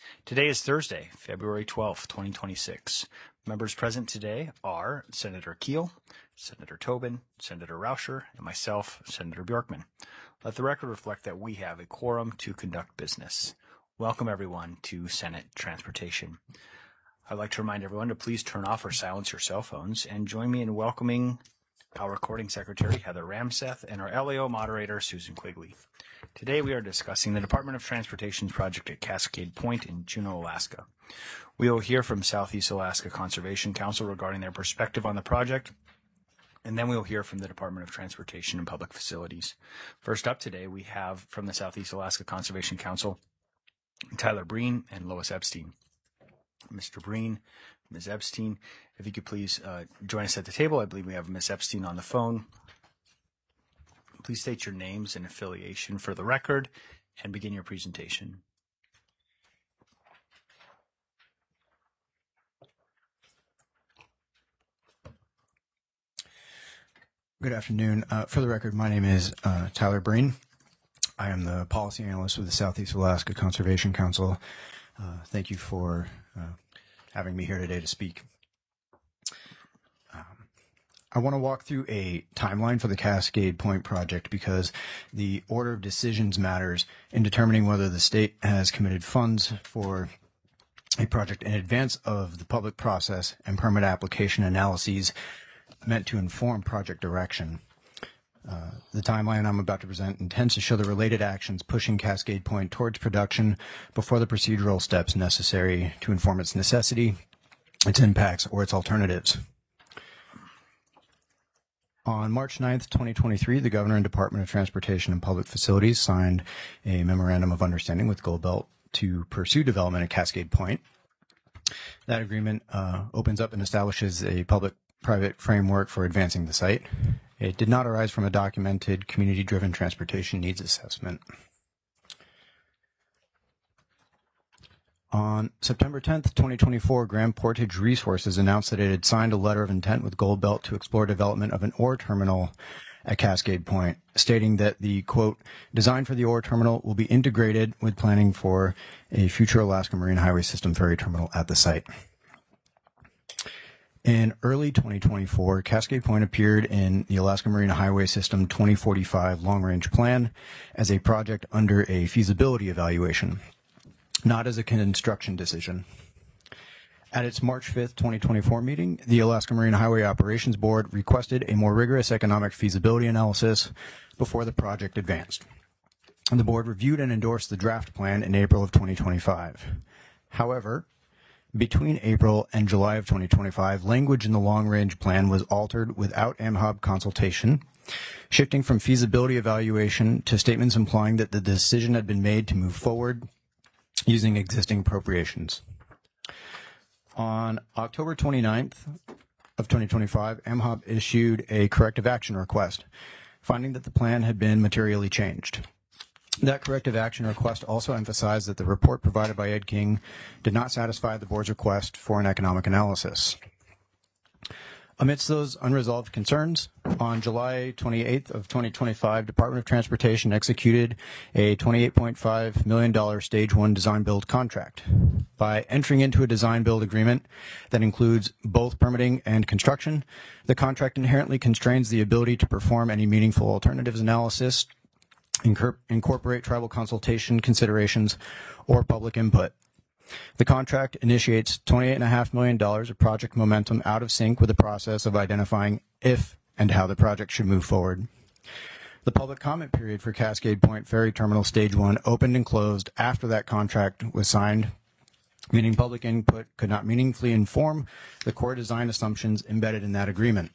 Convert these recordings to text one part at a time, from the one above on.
Today is Thursday, February 12th, 2026. Members present today are Senator Keel, Senator Tobin, Senator Rauscher, and myself, Senator Bjorkman. Let the record reflect that we have a quorum to conduct business. Welcome, everyone, to Senate Transportation. I'd like to remind everyone to please turn off or silence your cell phones and join me in welcoming our recording secretary, Heather Ramseth, and our LAO moderator, Susan Quigley. Today we are discussing the Department of Transportation's project at Cascade Point in Juneau, Alaska. We will hear from Southeast Alaska Conservation Council regarding their perspective on the project, and then we will hear from the Department of Transportation and Public Facilities. First up today, we have from the Southeast Alaska Conservation Council, Tyler Breen and Lois Epstein. Mr. Breen, Ms. Epstein, if you could please join us at the table. I believe we have Ms. Epstein on the phone. Please state your names and affiliation for the record and begin your presentation. Good afternoon. For the record, my name is Tyler Breen. I am the policy analyst with the Southeast Alaska Conservation Council. Thank you for having me here today to speak. I want to walk through a timeline for the Cascade Point project because the order of decisions matters in determining whether the state has committed funds for a project in advance of the public process and permit application analyses meant to inform project direction. The timeline I'm about to present intends to show the related actions pushing Cascade Point towards production before the procedural steps necessary to inform its necessity, its impacts, or its alternatives. On March 9th, 2023, the Governor and Department of Transportation and Public Facilities signed a memorandum of understanding with Goldbelt to pursue development at Cascade Point. That agreement opens up and establishes a public-private framework for advancing the site. It did not arise from a documented community-driven transportation needs assessment. On September 10th, 2024, Grand Portage Resources announced that it had signed a letter of intent with Goldbelt to explore development of an ore terminal at Cascade Point, stating that the, quote, design for the ore terminal will be integrated with planning for a future Alaska Marine Highway System ferry terminal at the site. In early 2024, Cascade Point appeared in the Alaska Marine Highway System 2045 long-range plan as a project under a feasibility evaluation, not as a construction decision. At its March 5th, 2024 meeting, the Alaska Marine Highway Operations Board requested a more rigorous economic feasibility analysis before the project advanced. The board reviewed and endorsed the draft plan in April of 2025. However, between April and July of 2025, language in the long-range plan was altered without MHOB consultation, shifting from feasibility evaluation to statements implying that the decision had been made to move forward using existing appropriations. On October 29th of 2025, MHOB issued a corrective action request, finding that the plan had been materially changed. That corrective action request also emphasized that the report provided by Ed King did not satisfy the board's request for an economic analysis. Amidst those unresolved concerns, on July 28th of 2025, Department of Transportation executed a $28.5 million Stage 1 design-build contract. By entering into a design-build agreement that includes both permitting and construction, the contract inherently constrains the ability to perform any meaningful alternatives analysis, incorporate tribal consultation considerations, or public input. The contract initiates $28.5 million of project momentum out of sync with the process of identifying if and how the project should move forward. The public comment period for Cascade Point Ferry Terminal Stage 1 opened and closed after that contract was signed, meaning public input could not meaningfully inform the core design assumptions embedded in that agreement.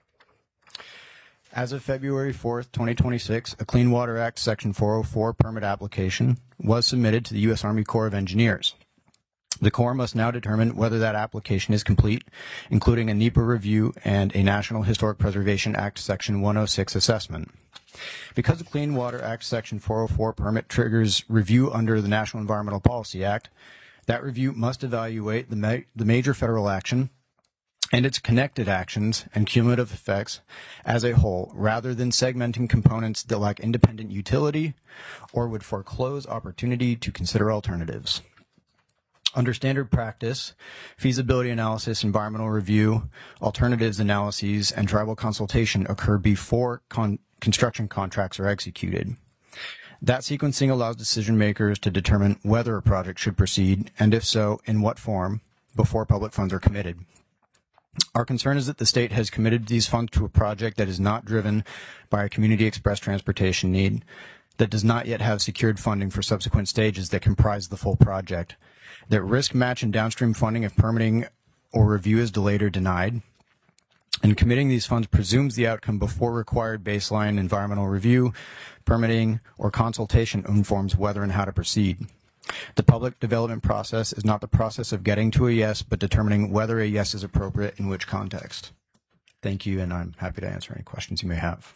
As of February 4th, 2026, a Clean Water Act Section 404 permit application was submitted to the U.S. Army Corps of Engineers. The Corps must now determine whether that application is complete, including a NEPA review and a National Historic Preservation Act Section 106 assessment. Because the Clean Water Act Section 404 permit triggers review under the National Environmental Policy Act, that review must evaluate the major federal action and its connected actions and cumulative effects as a whole, rather than segmenting components that lack independent utility or would foreclose opportunity to consider alternatives. Under standard practice, feasibility analysis, environmental review, alternatives analyses, and tribal consultation occur before construction contracts are executed. That sequencing allows decision makers to determine whether a project should proceed, and if so, in what form, before public funds are committed. Our concern is that the state has committed these funds to a project that is not driven by a community express transportation need, that does not yet have secured funding for subsequent stages that comprise the full project, that risk match and downstream funding if permitting or review is delayed or denied, and committing these funds presumes the outcome before required baseline environmental review, permitting, or consultation informs whether and how to proceed. The public development process is not the process of getting to a yes, but determining whether a yes is appropriate in which context. Thank you, and I'm happy to answer any questions you may have.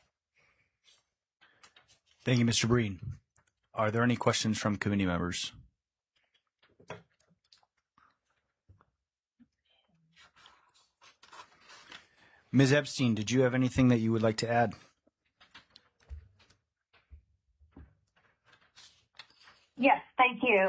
Thank you, Mr. Breen. Are there any questions from committee members? Ms. Epstein, did you have anything that you would like to add? Yes, thank you.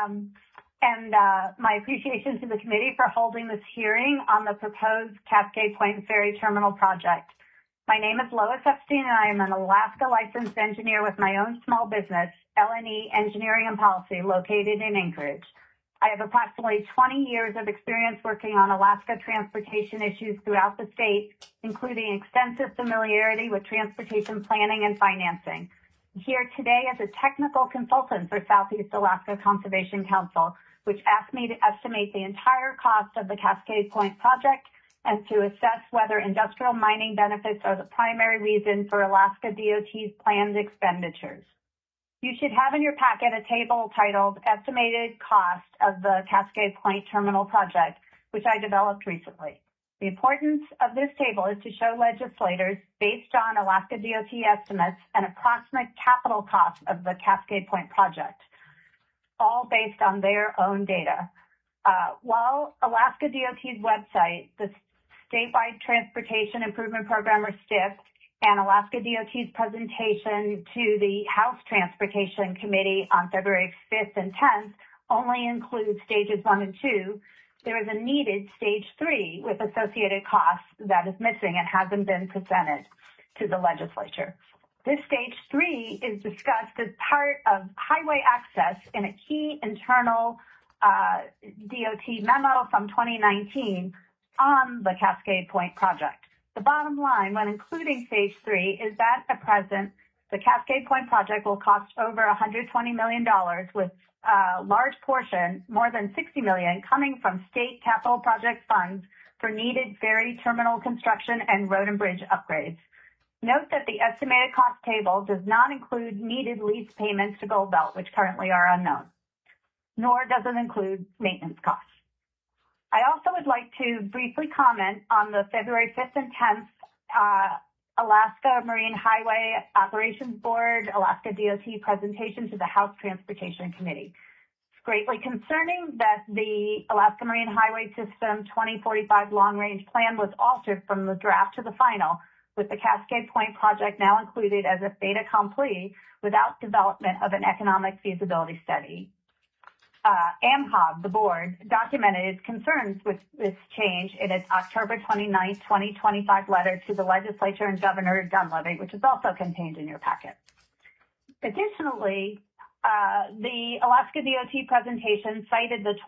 My appreciation to the committee for holding this hearing on the proposed Cascade Point Ferry Terminal project. My name is Lois Epstein, and I am an Alaska licensed engineer with my own small business, L&E Engineering and Policy, located in Anchorage. I have approximately 20 years of experience working on Alaska transportation issues throughout the state, including extensive familiarity with transportation planning and financing. I'm here today as a technical consultant for Southeast Alaska Conservation Council, which asked me to estimate the entire cost of the Cascade Point project and to assess whether industrial mining benefits are the primary reason for Alaska DOT's planned expenditures. You should have in your packet a table titled Estimated Cost of the Cascade Point Terminal Project, which I developed recently. The importance of this table is to show legislators, based on Alaska DOT estimates, an approximate capital cost of the Cascade Point project, all based on their own data. While Alaska DOT's website, the Statewide Transportation Improvement Program, or STIP, and Alaska DOT's presentation to the House Transportation Committee on February 5th and 10th only include stages 1 and 2. There is a needed stage 3 with associated costs that is missing and hasn't been presented to the legislature. This stage 3 is discussed as part of highway access in a key internal DOT memo from 2019 on the Cascade Point project. The bottom line, when including stage 3, is that at present, the Cascade Point project will cost over $120 million, with a large portion, more than $60 million, coming from state capital project funds for needed ferry terminal construction and road and bridge upgrades. Note that the estimated cost table does not include needed lease payments to Gold Belt, which currently are unknown, nor does it include maintenance costs. I also would like to briefly comment on the February 5th and 10th Alaska Marine Highway Operations Board, Alaska DOT presentation to the House Transportation Committee. It's greatly concerning that the Alaska Marine Highway System 2045 long-range plan was altered from the draft to the final, with the Cascade Point project now included as a fait accompli without development of an economic feasibility study. AMHOB, the board, documented its concerns with this change in its October 29, 2025 letter to the legislature and Governor Dunleavy, which is also contained in your packet. Additionally, the Alaska DOT presentation cited the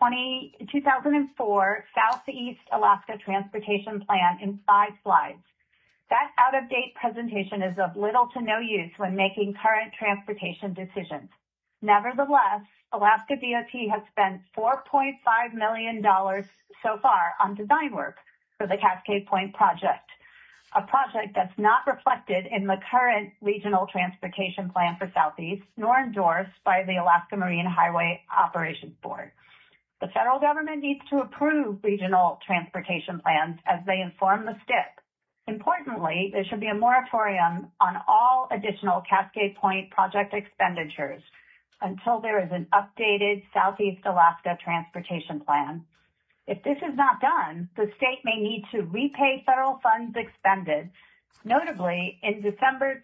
2004 Southeast Alaska Transportation Plan in 5 slides. That out-of-date presentation is of little to no use when making current transportation decisions. Nevertheless, Alaska DOT has spent $4.5 million so far on design work for the Cascade Point project, a project that's not reflected in the current regional transportation plan for Southeast, nor endorsed by the Alaska Marine Highway Operations Board. The federal government needs to approve regional transportation plans as they inform the STIP. Importantly, there should be a moratorium on all additional Cascade Point project expenditures until there is an updated Southeast Alaska transportation plan. If this is not done, the state may need to repay federal funds expended. Notably, in December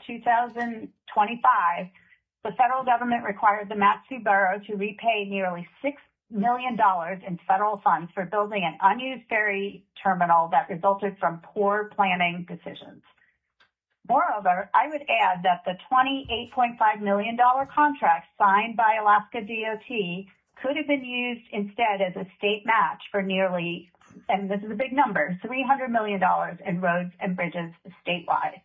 2025, the federal government required the Mat-Su Borough to repay nearly $6 million in federal funds for building an unused ferry terminal that resulted from poor planning decisions. Moreover, I would add that the $28.5 million contract signed by Alaska DOT could have been used instead as a state match for nearly, and this is a big number, $300 million in roads and bridges statewide.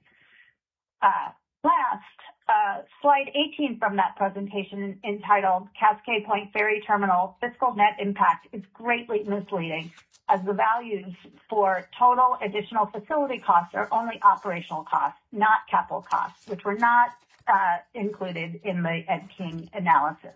Slide 18 from that presentation entitled Cascade Point Ferry Terminal Fiscal Net Impact is greatly misleading, as the values for total additional facility costs are only operational costs, not capital costs, which were not included in the Ed King analysis.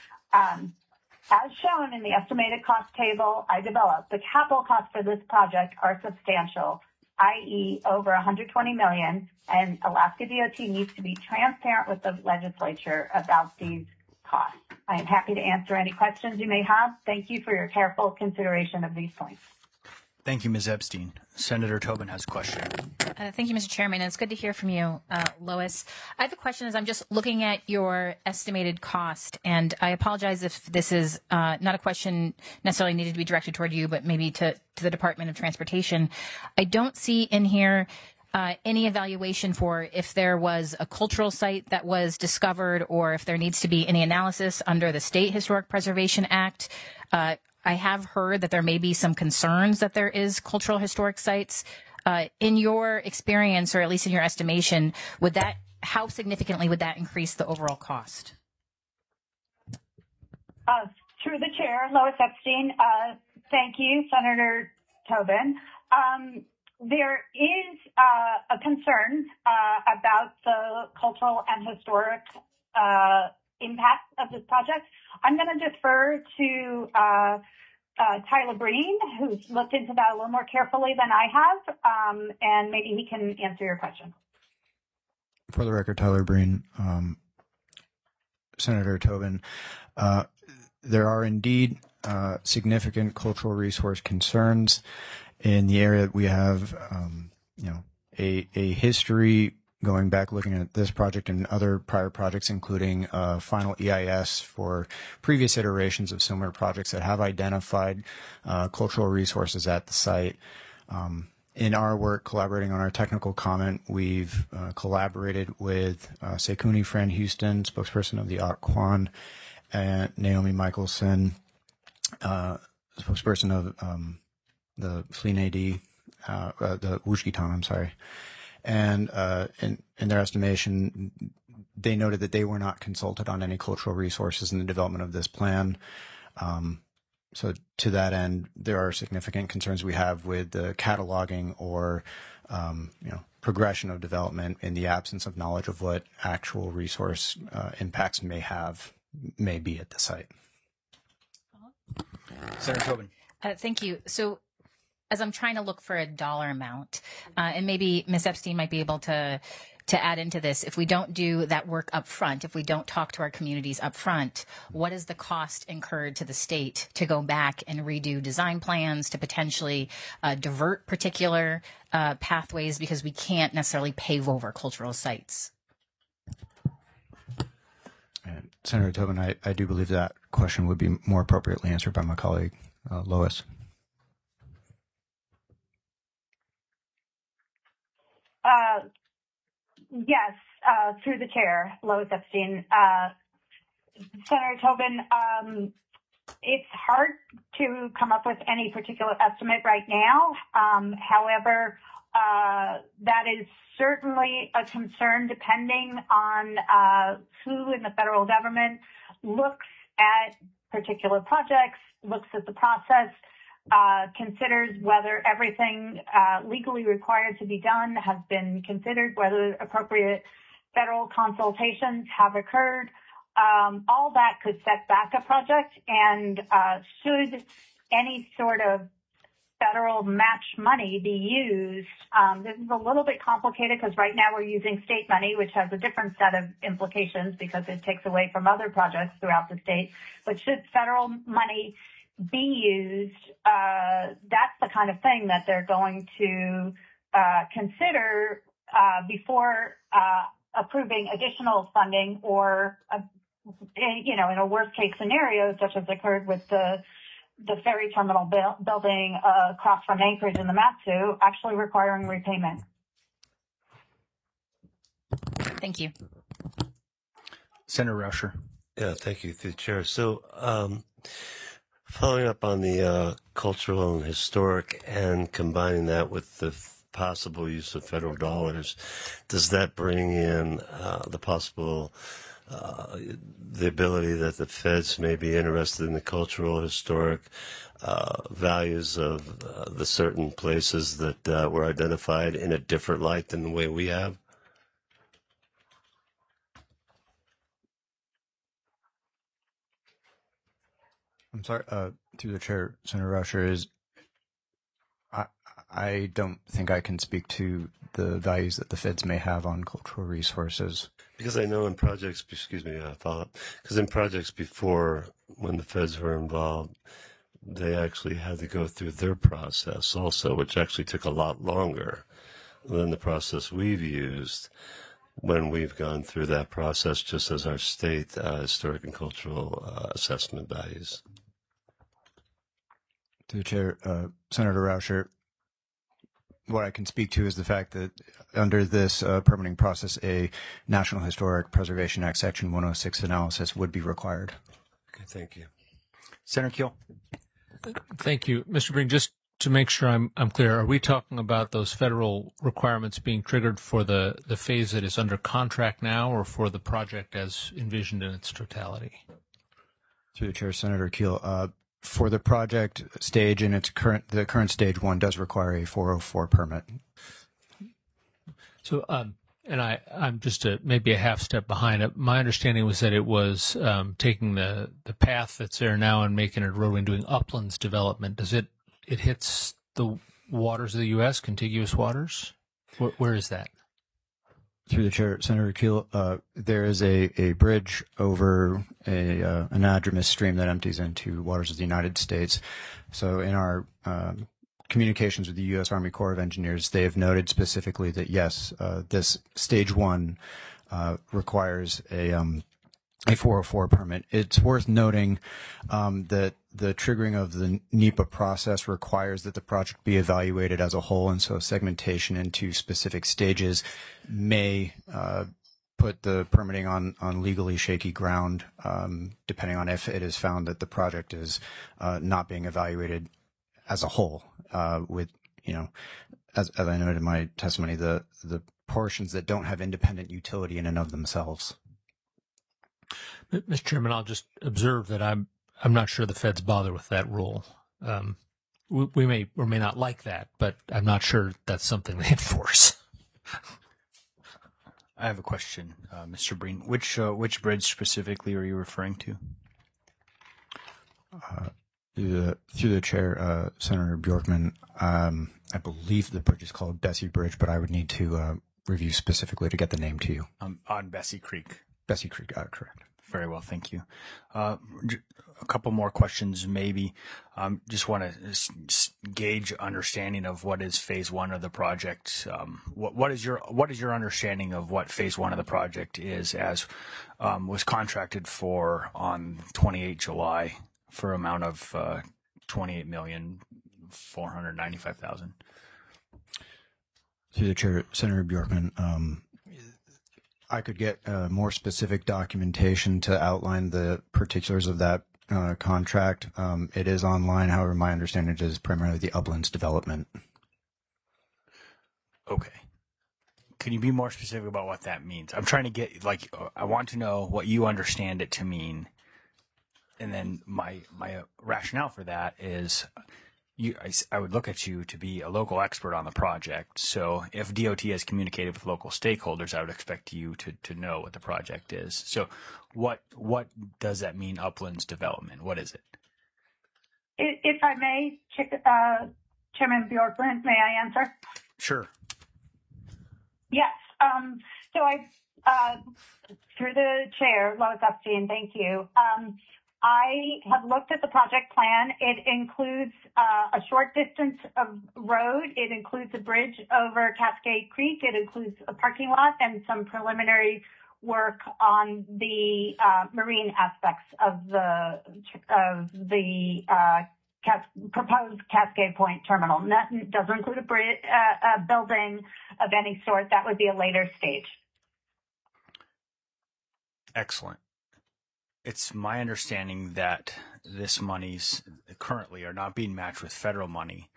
As shown in the estimated cost table I developed, the capital costs for this project are substantial, i.e. over $120 million, and Alaska DOT needs to be transparent with the legislature about these costs. I am happy to answer any questions you may have. Thank you for your careful consideration of these points. Thank you, Ms. Epstein. Senator Tobin has a question. Thank you, Mr. Chairman. It's good to hear from you, Lois. I have a question as I'm just looking at your estimated cost, and I apologize if this is not a question necessarily needed to be directed toward you, but maybe to the Department of Transportation. I don't see in here any evaluation for if there was a cultural site that was discovered or if there needs to be any analysis under the State Historic Preservation Act. I have heard that there may be some concerns that there is cultural historic sites. In your experience, or at least in your estimation, how significantly would that increase the overall cost? Through the chair, Lois Epstein. Thank you, Senator Tobin. There is a concern about the cultural and historic impact of this project. I'm going to defer to Tyler Breen, who's looked into that a little more carefully than I have, and maybe he can answer your question. For the record, Tyler Breen, Senator Tobin, there are indeed significant cultural resource concerns in the area. We have, a history going back, looking at this project and other prior projects, including final EIS for previous iterations of similar projects that have identified cultural resources at the site. In our work collaborating on our technical comment, we've collaborated with Sekuni Fran Houston, spokesperson of the Occoquan, and Naomi Michelson, spokesperson of the Flinadi, the Wushkitan, I'm sorry. And in their estimation, they noted that they were not consulted on any cultural resources in the development of this plan. So to that end, there are significant concerns we have with the cataloging or progression of development in the absence of knowledge of what actual resource impacts may be at the site. Senator Tobin. Thank you. So as I'm trying to look for a dollar amount, and maybe Ms. Epstein might be able to add into this, if we don't do that work up front, if we don't talk to our communities up front, what is the cost incurred to the state to go back and redo design plans, to potentially divert particular pathways because we can't necessarily pave over cultural sites? And Senator Tobin, I do believe that question would be more appropriately answered by my colleague, Lois. Yes, through the chair, Lois Epstein. Senator Tobin, it's hard to come up with any particular estimate right now. However, that is certainly a concern depending on who in the federal government looks at particular projects, looks at the process, considers whether everything legally required to be done has been considered, whether appropriate federal consultations have occurred. All that could set back a project, and should any sort of federal match money be used, this is a little bit complicated because right now we're using state money, which has a different set of implications because it takes away from other projects throughout the state. But should federal money be used, that's the kind of thing that they're going to consider before approving additional funding or in a worst case scenario, such as occurred with the ferry terminal building across from Anchorage in the Matsu, actually requiring repayment. Thank you. Senator Rauscher. Yeah, thank you, through the chair. So, following up on the cultural and historic and combining that with the possible use of federal dollars, does that bring in the possible the ability that the feds may be interested in the cultural, historic values of the certain places that were identified in a different light than the way we have? I'm sorry, through the chair, Senator Rauscher, I don't think I can speak to the values that the feds may have on cultural resources. Because I know in projects, follow up, because in projects before, when the feds were involved, they actually had to go through their process also, which actually took a lot longer than the process we've used when we've gone through that process just as our state historic and cultural assessment values. To the chair, Senator Rauscher, what I can speak to is the fact that under this permitting process, a National Historic Preservation Act Section 106 analysis would be required. Okay, thank you. Senator Keel. Thank you. Mr. Breen, just to make sure I'm clear, are we talking about those federal requirements being triggered for the phase that is under contract now or for the project as envisioned in its totality? Through the chair, Senator Keel, for the project stage in its the current stage one does require a 404 permit. So, and I'm just maybe a half step behind it. My understanding was that it was taking the path that's there now and making it a roadway and doing uplands development. Does it hits the waters of the U.S., contiguous waters? Where is that? Through the chair, Senator Keel, there is a bridge over an anadromous stream that empties into waters of the United States. So in our communications with the U.S. Army Corps of Engineers, they have noted specifically that, yes, this stage one requires a 404 permit. It's worth noting that the triggering of the NEPA process requires that the project be evaluated as a whole, and so segmentation into specific stages may put the permitting on legally shaky ground, depending on if it is found that the project is not being evaluated as a whole. With, as I noted in my testimony, the portions that don't have independent utility in and of themselves. Mr. Chairman, I'll just observe that I'm not sure the feds bother with that rule. We may or may not like that, but I'm not sure that's something they enforce. I have a question, Mr. Breen. Which bridge specifically are you referring to? Through the chair, Senator Bjorkman, I believe the bridge is called Bessie Bridge, but I would need to review specifically to get the name to you. On Bessie Creek. Bessie Creek, correct. Very well, thank you. A couple more questions, maybe. Just want to gauge understanding of what is phase one of the project. What is your understanding of what phase one of the project is, as was contracted for on 28 July for amount of $28,495,000? Through the chair, Senator Bjorkman. I could get more specific documentation to outline the particulars of that contract. It is online. However, my understanding is primarily the uplands development. Okay. Can you be more specific about what that means? I'm trying to get, I want to know what you understand it to mean. And then my rationale for that is I would look at you to be a local expert on the project. So if DOT has communicated with local stakeholders, I would expect you to know what the project is. So what does that mean, uplands development? What is it? If I may, Chairman Bjorkman, may I answer? Sure. Yes. So through the chair, Lois Epstein, thank you. I have looked at the project plan. It includes a short distance of road. It includes a bridge over Cascade Creek. It includes a parking lot and some preliminary work on the marine aspects of the proposed Cascade Point terminal. That doesn't include a building of any sort. That would be a later stage. Excellent. It's my understanding that this monies currently are not being matched with federal money.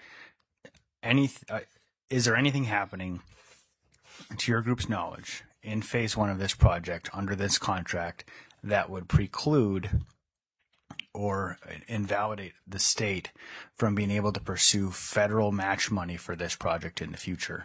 Is there anything happening, to your group's knowledge, in phase one of this project under this contract that would preclude or invalidate the state from being able to pursue federal match money for this project in the future?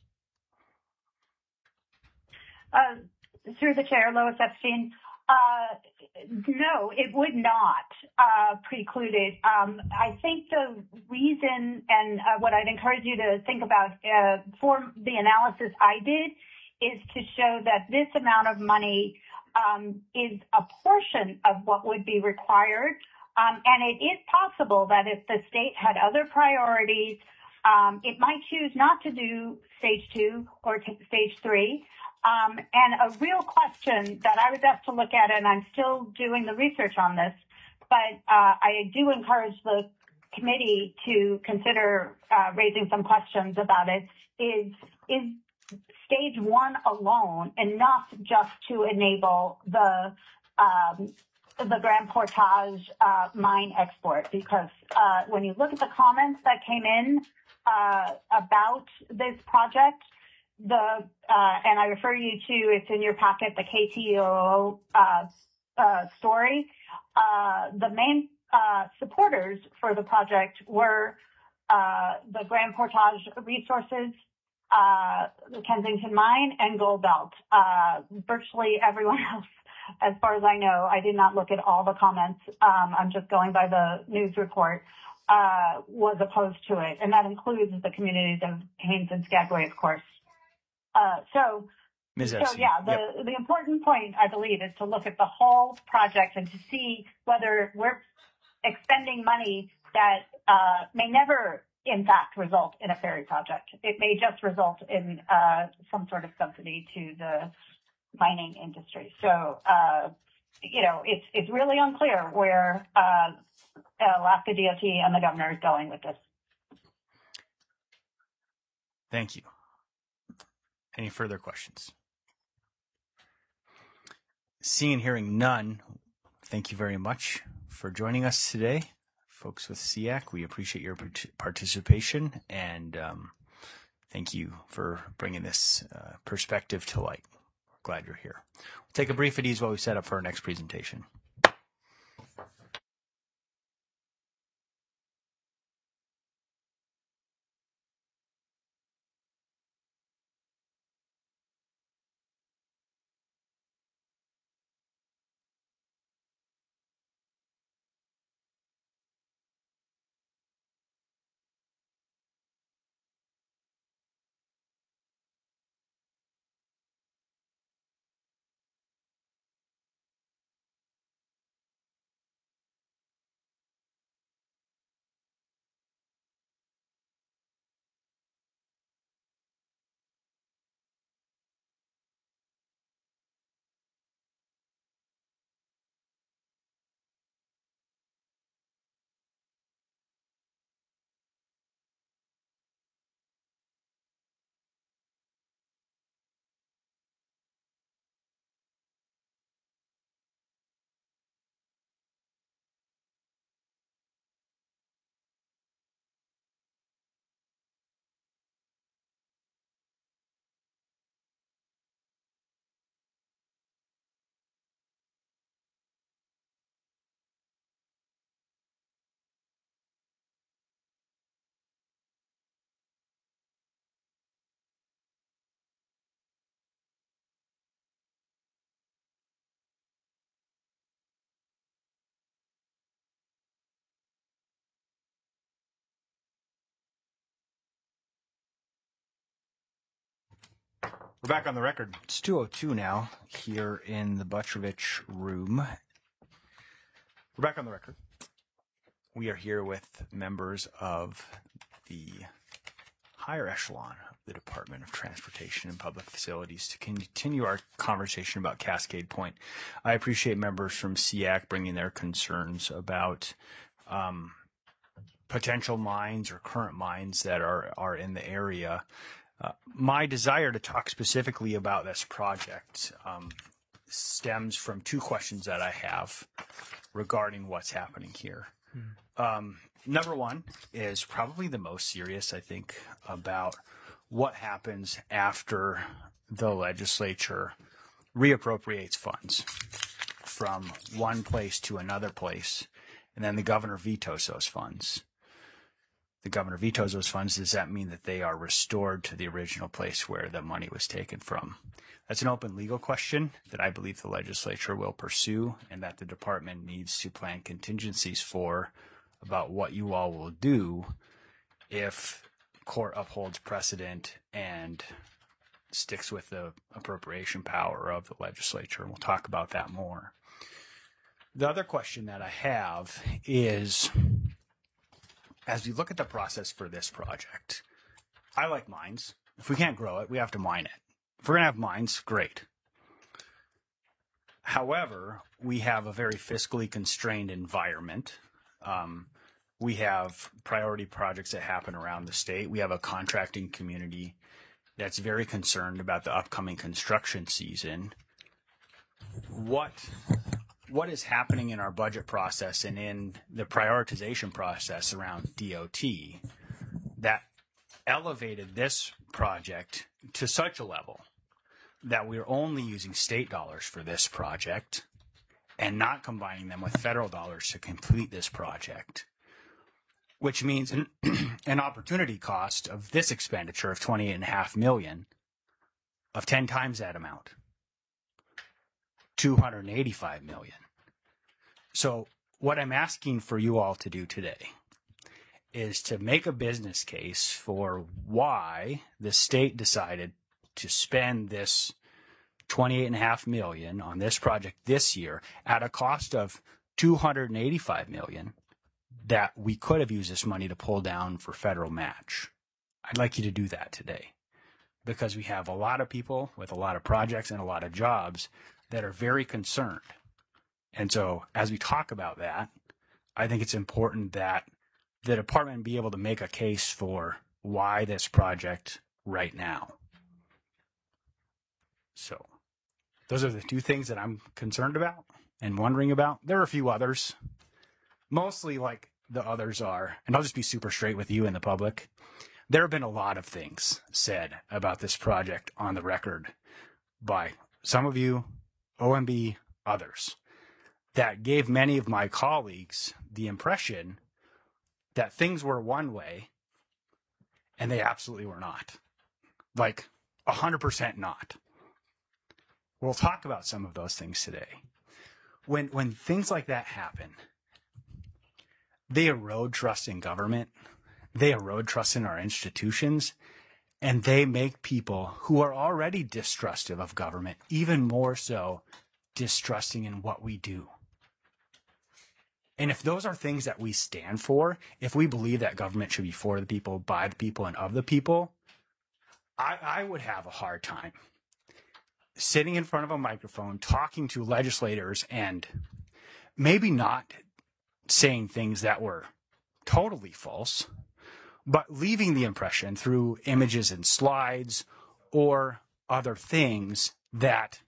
Through the chair, Lois Epstein. No, it would not preclude it. I think the reason and what I'd encourage you to think about for the analysis I did is to show that this amount of money is a portion of what would be required. And it is possible that if the state had other priorities, it might choose not to do stage 2 or stage 3. And a real question that I was asked to look at, and I'm still doing the research on this, but I do encourage the committee to consider raising some questions about it, is stage 1 alone enough just to enable the Grand Portage mine export? Because when you look at the comments that came in about this project, and I refer you to, it's in your packet, the KTOO story. The main supporters for the project were the Grand Portage Resources, the Kensington Mine, and Gold Belt. Virtually everyone else, as far as I know, I did not look at all the comments. I'm just going by the news report. Was opposed to it, and that includes the communities of Haines and Skagway, of course. Ms. So yeah, the important point, I believe, is to look at the whole project and to see whether we're expending money that may never, in fact, result in a ferry project. It may just result in some sort of subsidy to the mining industry. So, it's really unclear where Alaska DOT and the governor is going with this. Thank you. Any further questions? Seeing and hearing none, thank you very much for joining us today, folks with SEAC. We appreciate your participation, and thank you for bringing this perspective to light. We're glad you're here. We'll take a brief at ease while we set up for our next presentation. We're back on the record. It's 2:02 now here in the Butrovich room. We're back on the record. We are here with members of the higher echelon the Department of Transportation and Public Facilities to continue our conversation about Cascade Point. I appreciate members from SEAC bringing their concerns about potential mines or current mines that are in the area. My desire to talk specifically about this project stems from two questions that I have regarding what's happening here. Number one is probably the most serious, I think, about what happens after the legislature reappropriates funds from one place to another place, and then the governor vetoes those funds. The governor vetoes those funds. Does that mean that they are restored to the original place where the money was taken from? That's an open legal question that I believe the legislature will pursue and that the department needs to plan contingencies for about what you all will do if court upholds precedent and sticks with the appropriation power of the legislature. And we'll talk about that more. The other question that I have is, as we look at the process for this project, I like mines. If we can't grow it, we have to mine it. If we're going to have mines, great. However, we have a very fiscally constrained environment. We have priority projects that happen around the state. We have a contracting community that's very concerned about the upcoming construction season. What is happening in our budget process and in the prioritization process around DOT that elevated this project to such a level that we're only using state dollars for this project and not combining them with federal dollars to complete this project, which means an opportunity cost of this expenditure of $28.5 million of 10 times that amount, $285 million. So what I'm asking for you all to do today is to make a business case for why the state decided to spend this $28.5 million on this project this year at a cost of $285 million that we could have used this money to pull down for federal match. I'd like you to do that today because we have a lot of people with a lot of projects and a lot of jobs that are very concerned. And so as we talk about that, I think it's important that the department be able to make a case for why this project right now. So those are the two things that I'm concerned about and wondering about. There are a few others, mostly like the others are, and I'll just be super straight with you and the public. There have been a lot of things said about this project on the record by some of you, OMB, others, that gave many of my colleagues the impression that things were one way and they absolutely were not. Like 100% not. We'll talk about some of those things today. When things like that happen, they erode trust in government, they erode trust in our institutions, and they make people who are already distrusting of government even more so distrusting in what we do. And if those are things that we stand for, if we believe that government should be for the people, by the people, and of the people, I would have a hard time sitting in front of a microphone, talking to legislators, and maybe not saying things that were totally false, but leaving the impression through images and slides or other things that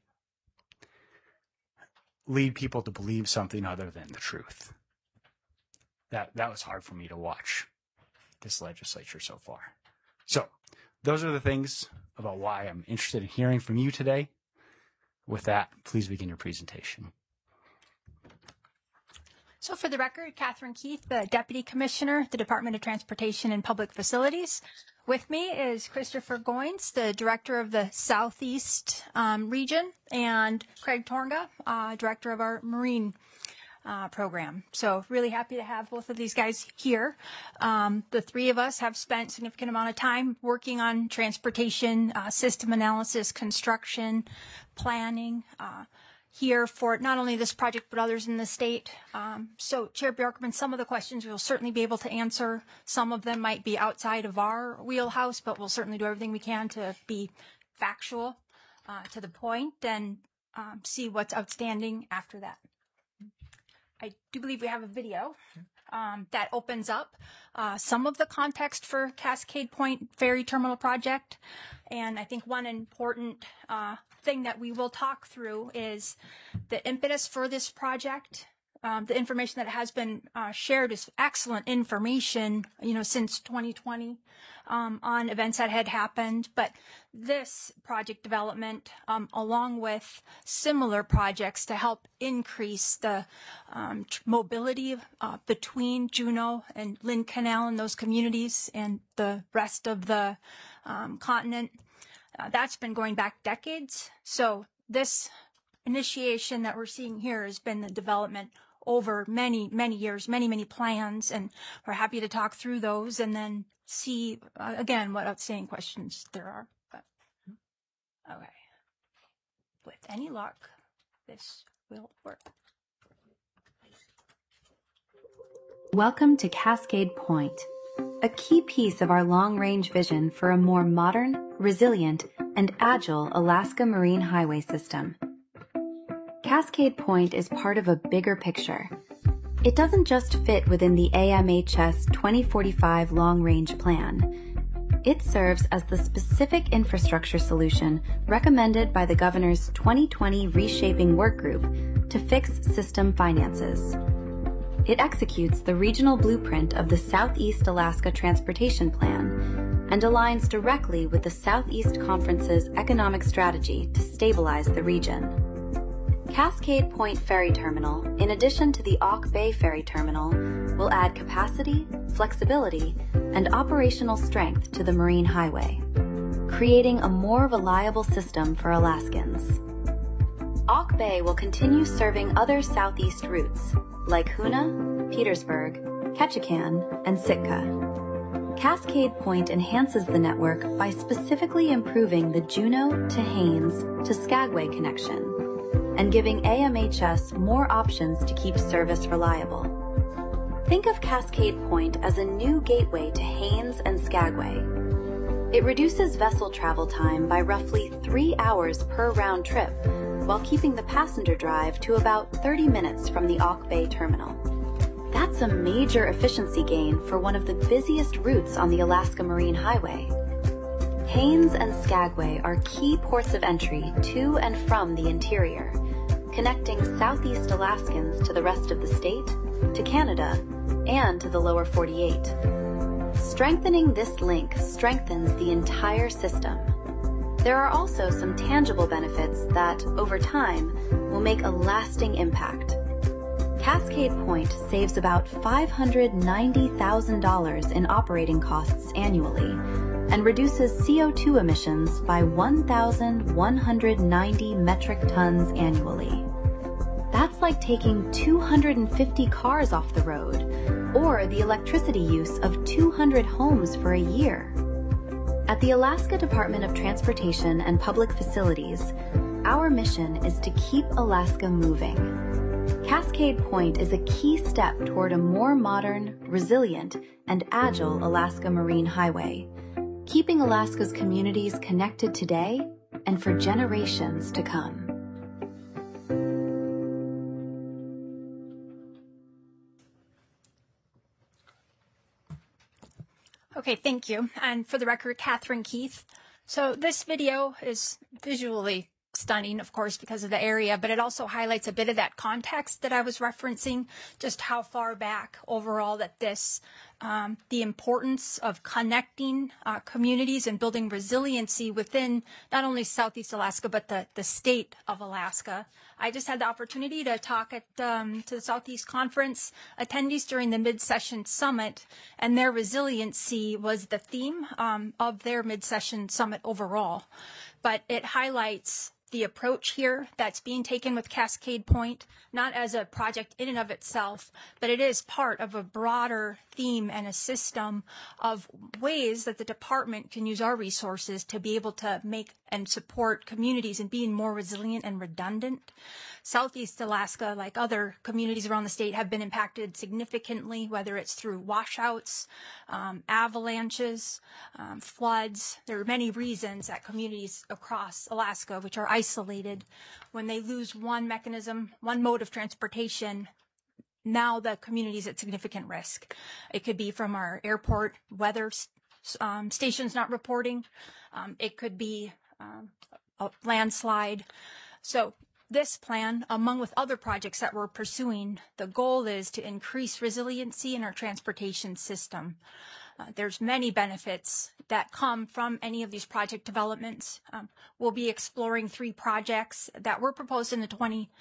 lead people to believe something other than the truth. That was hard for me to watch this legislature so far. So those are the things about why I'm interested in hearing from you today. With that, please begin your presentation. So for the record, Catherine Keith, the Deputy Commissioner, the Department of Transportation and Public Facilities. With me is Christopher Goins, the Director of the Southeast region, and Craig Tornga, Director of our Marine program. So really happy to have both of these guys here. The three of us have spent a significant amount of time working on transportation, system analysis, construction, planning, here for not only this project but others in the state. So Chair Bjorkman, some of the questions we'll certainly be able to answer. Some of them might be outside of our wheelhouse, but we'll certainly do everything we can to be factual, to the point, and see what's outstanding after that. I do believe we have a video that opens up some of the context for Cascade Point Ferry Terminal Project. And I think one important thing that we will talk through is the impetus for this project. The information that has been shared is excellent information, since 2020 on events that had happened. But this project development, along with similar projects to help increase the mobility between Juneau and Lynn Canal and those communities and the rest of the continent, that's been going back decades. So this initiation that we're seeing here has been the development over many, many years, many, many plans, and we're happy to talk through those and then see, again, what outstanding questions there are. But, okay. With any luck, this will work. Welcome to Cascade Point, a key piece of our long-range vision for a more modern, resilient, and agile Alaska Marine Highway system. Cascade Point is part of a bigger picture. It doesn't just fit within the AMHS 2045 long-range plan. It serves as the specific infrastructure solution recommended by the Governor's 2020 Reshaping Work Group to fix system finances. It executes the regional blueprint of the Southeast Alaska Transportation Plan and aligns directly with the Southeast Conference's economic strategy to stabilize the region. Cascade Point Ferry Terminal, in addition to the Auk Bay Ferry Terminal, will add capacity, flexibility, and operational strength to the Marine Highway, creating a more reliable system for Alaskans. Auk Bay will continue serving other southeast routes, like Hoonah, Petersburg, Ketchikan, and Sitka. Cascade Point enhances the network by specifically improving the Juneau to Haines to Skagway connection and giving AMHS more options to keep service reliable. Think of Cascade Point as a new gateway to Haines and Skagway. It reduces vessel travel time by roughly 3 hours per round trip, while keeping the passenger drive to about 30 minutes from the Auk Bay terminal. That's a major efficiency gain for one of the busiest routes on the Alaska Marine Highway. Haines and Skagway are key ports of entry to and from the interior, connecting Southeast Alaskans to the rest of the state, to Canada, and to the lower 48. Strengthening this link strengthens the entire system. There are also some tangible benefits that, over time, will make a lasting impact. Cascade Point saves about $590,000 in operating costs annually and reduces CO2 emissions by 1,190 metric tons annually. That's like taking 250 cars off the road, or the electricity use of 200 homes for a year. At the Alaska Department of Transportation and Public Facilities, our mission is to keep Alaska moving. Cascade Point is a key step toward a more modern, resilient, and agile Alaska Marine Highway, keeping Alaska's communities connected today and for generations to come. Okay, thank you. And for the record, Catherine Keith. So this video is visually stunning, of course, because of the area, but it also highlights a bit of that context that I was referencing, just how far back overall that this, the importance of connecting communities and building resiliency within not only Southeast Alaska, but the state of Alaska. I just had the opportunity to talk at to the Southeast Conference attendees during the mid-session summit, and their resiliency was the theme of their mid-session summit overall. But it highlights the approach here that's being taken with Cascade Point, not as a project in and of itself, but it is part of a broader theme team and a system of ways that the department can use our resources to be able to make and support communities in being more resilient and redundant. Southeast Alaska, like other communities around the state, have been impacted significantly, whether it's through washouts, avalanches, floods. There are many reasons that communities across Alaska, which are isolated, when they lose one mechanism, one mode of transportation, now the community is at significant risk. It could be from our airport weather stations not reporting. It could be a landslide. So this plan, among with other projects that we're pursuing, the goal is to increase resiliency in our transportation system. There's many benefits that come from any of these project developments. We'll be exploring 3 projects that were proposed in the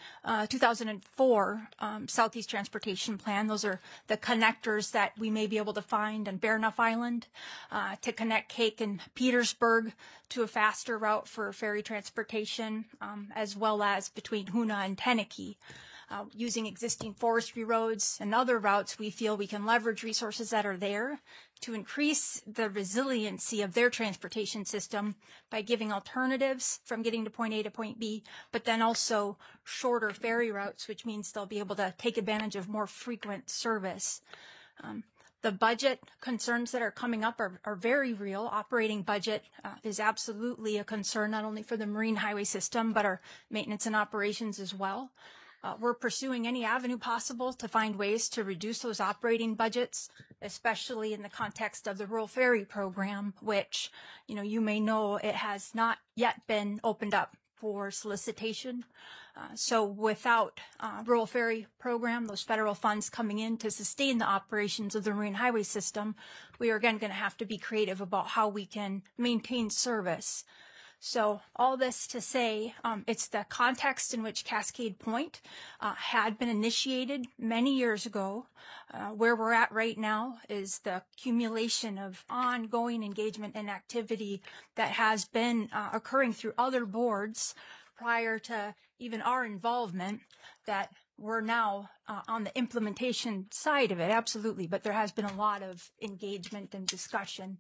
2004 Southeast Transportation Plan. Those are the connectors that we may be able to find on Baranof Island to connect Cake and Petersburg to a faster route for ferry transportation, as well as between Hoonah and Teneke. Using existing forestry roads and other routes, we feel we can leverage resources that are there to increase the resiliency of their transportation system by giving alternatives from getting to point A to point B, but then also shorter ferry routes, which means they'll be able to take advantage of more frequent service. The budget concerns that are coming up are very real. Operating budget is absolutely a concern, not only for the Marine Highway System, but our maintenance and operations as well. We're pursuing any avenue possible to find ways to reduce those operating budgets, especially in the context of the Rural Ferry Program, which, you may know it has not yet been opened up for solicitation. So without Rural Ferry Program, those federal funds coming in to sustain the operations of the Marine Highway System, we are again going to have to be creative about how we can maintain service. So all this to say, it's the context in which Cascade Point had been initiated many years ago. Where we're at right now is the accumulation of ongoing engagement and activity that has been occurring through other boards prior to even our involvement, that we're now on the implementation side of it, absolutely, but there has been a lot of engagement and discussion.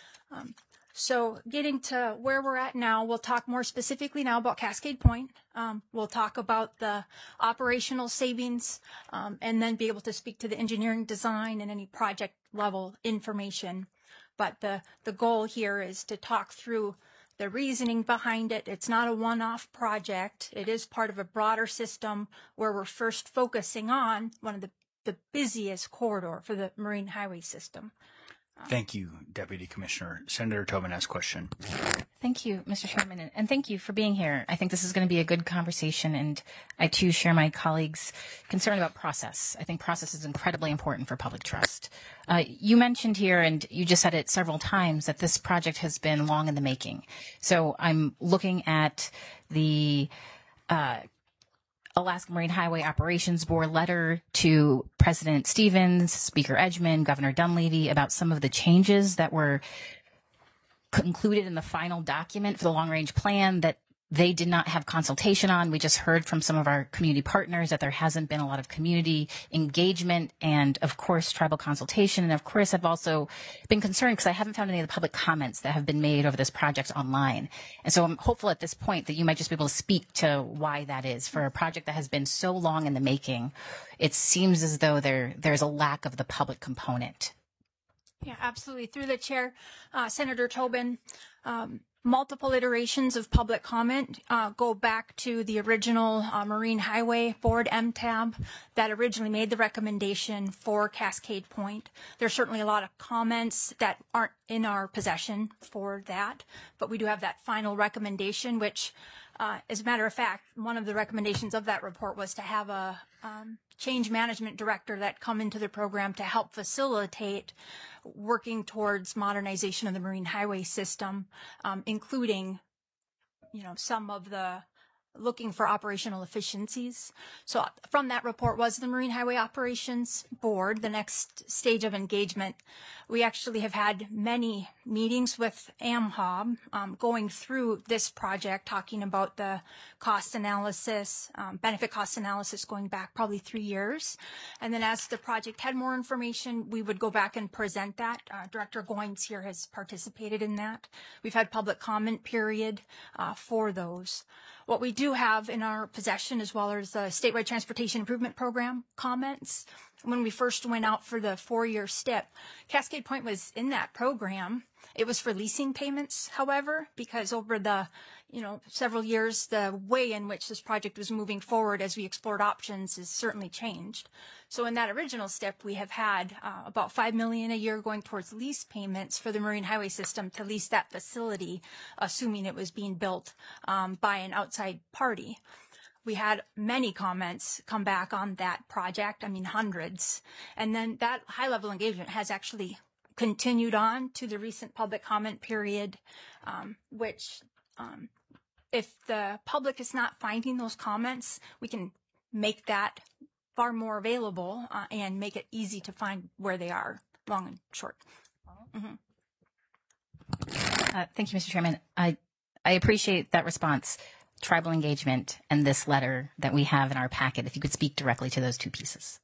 So getting to where we're at now, we'll talk more specifically now about Cascade Point. We'll talk about the operational savings, and then be able to speak to the engineering design and any project level information. But the goal here is to talk through the reasoning behind it. It's not a one-off project. It is part of a broader system where we're first focusing on one of the busiest corridor for the Marine Highway System. Thank you, Deputy Commissioner. Senator Tobin has a question. Thank you, Mr. Chairman, and thank you for being here. I think this is going to be a good conversation, and I too share my colleagues' concern about process. I think process is incredibly important for public trust. You mentioned here, and you just said it several times, that this project has been long in the making. So I'm looking at the Alaska Marine Highway Operations Board letter to President Stevens, Speaker Edgman, Governor Dunleavy about some of the changes that were included in the final document for the long-range plan that they did not have consultation on. We just heard from some of our community partners that there hasn't been a lot of community engagement and, of course, tribal consultation. And, of course, I've also been concerned because I haven't found any of the public comments that have been made over this project online. And so I'm hopeful at this point that you might just be able to speak to why that is. For a project that has been so long in the making, it seems as though there's a lack of the public component. Yeah, absolutely. Through the chair, Senator Tobin, multiple iterations of public comment go back to the original Marine Highway Board MTAB that originally made the recommendation for Cascade Point. There's certainly a lot of comments that aren't in our possession for that, but we do have that final recommendation, which, as a matter of fact, one of the recommendations of that report was to have a change management director that come into the program to help facilitate working towards modernization of the Marine Highway System, including, some of the looking for operational efficiencies. So from that report was the Marine Highway Operations Board, the next stage of engagement. We actually have had many meetings with AMHOB going through this project, talking about the cost analysis, benefit cost analysis going back probably 3 years. And then as the project had more information, we would go back and present that. Director Goins here has participated in that. We've had public comment period for those. What we do have in our possession, as well as the Statewide Transportation Improvement Program comments, when we first went out for the 4-year STIP, Cascade Point was in that program. It was for leasing payments, however, because over the several years, the way in which this project was moving forward as we explored options has certainly changed. So in that original STIP, we have had about $5 million a year going towards lease payments for the Marine Highway System to lease that facility, assuming it was being built by an outside party. We had many comments come back on that project, hundreds. And then that high-level engagement has actually continued on to the recent public comment period, which if the public is not finding those comments, we can make that far more available and make it easy to find where they are, long and short. Mm-hmm. Thank you, Mr. Chairman. I appreciate that response, tribal engagement, and this letter that we have in our packet. If you could speak directly to those two pieces.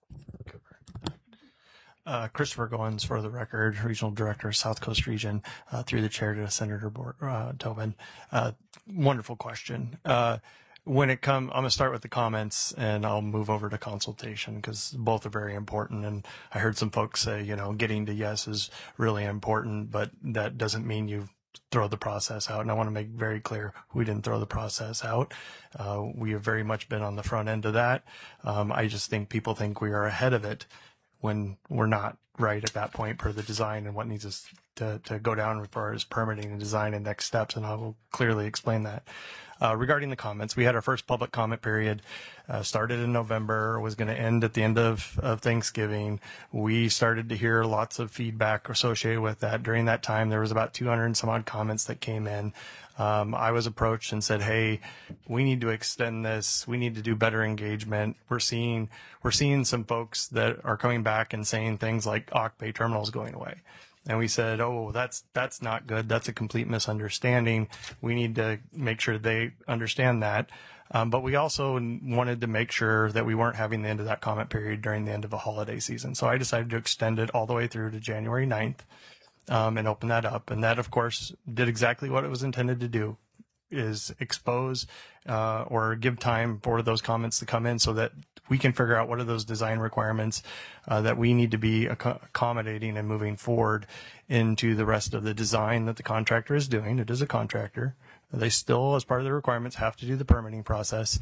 Christopher Goins, for the record, Regional Director, South Coast Region, through the chair to Senator Tobin. Wonderful question. When it comes, I'm going to start with the comments and I'll move over to consultation because both are very important. And I heard some folks say, getting to yes is really important, but that doesn't mean you throw the process out. And I want to make very clear, we didn't throw the process out. We have very much been on the front end of that. I just think people think we are ahead of it when we're not right at that point per the design and what needs us to go down as far as permitting and design and next steps, and I will clearly explain that. Regarding the comments, we had our first public comment period, started in November, was going to end at the end of Thanksgiving. We started to hear lots of feedback associated with that. During that time, there was about 200 and some odd comments that came in. I was approached and said, hey, we need to extend this. We need to do better engagement. We're seeing some folks that are coming back and saying things like Auk Bay Terminal is going away. And we said, oh, that's not good. That's a complete misunderstanding. We need to make sure they understand that. But we also wanted to make sure that we weren't having the end of that comment period during the end of a holiday season. So I decided to extend it all the way through to January 9th. And open that up. And that, of course, did exactly what it was intended to do, is expose or give time for those comments to come in so that we can figure out what are those design requirements that we need to be accommodating and moving forward into the rest of the design that the contractor is doing. It is a contractor. They still, as part of the requirements, have to do the permitting process.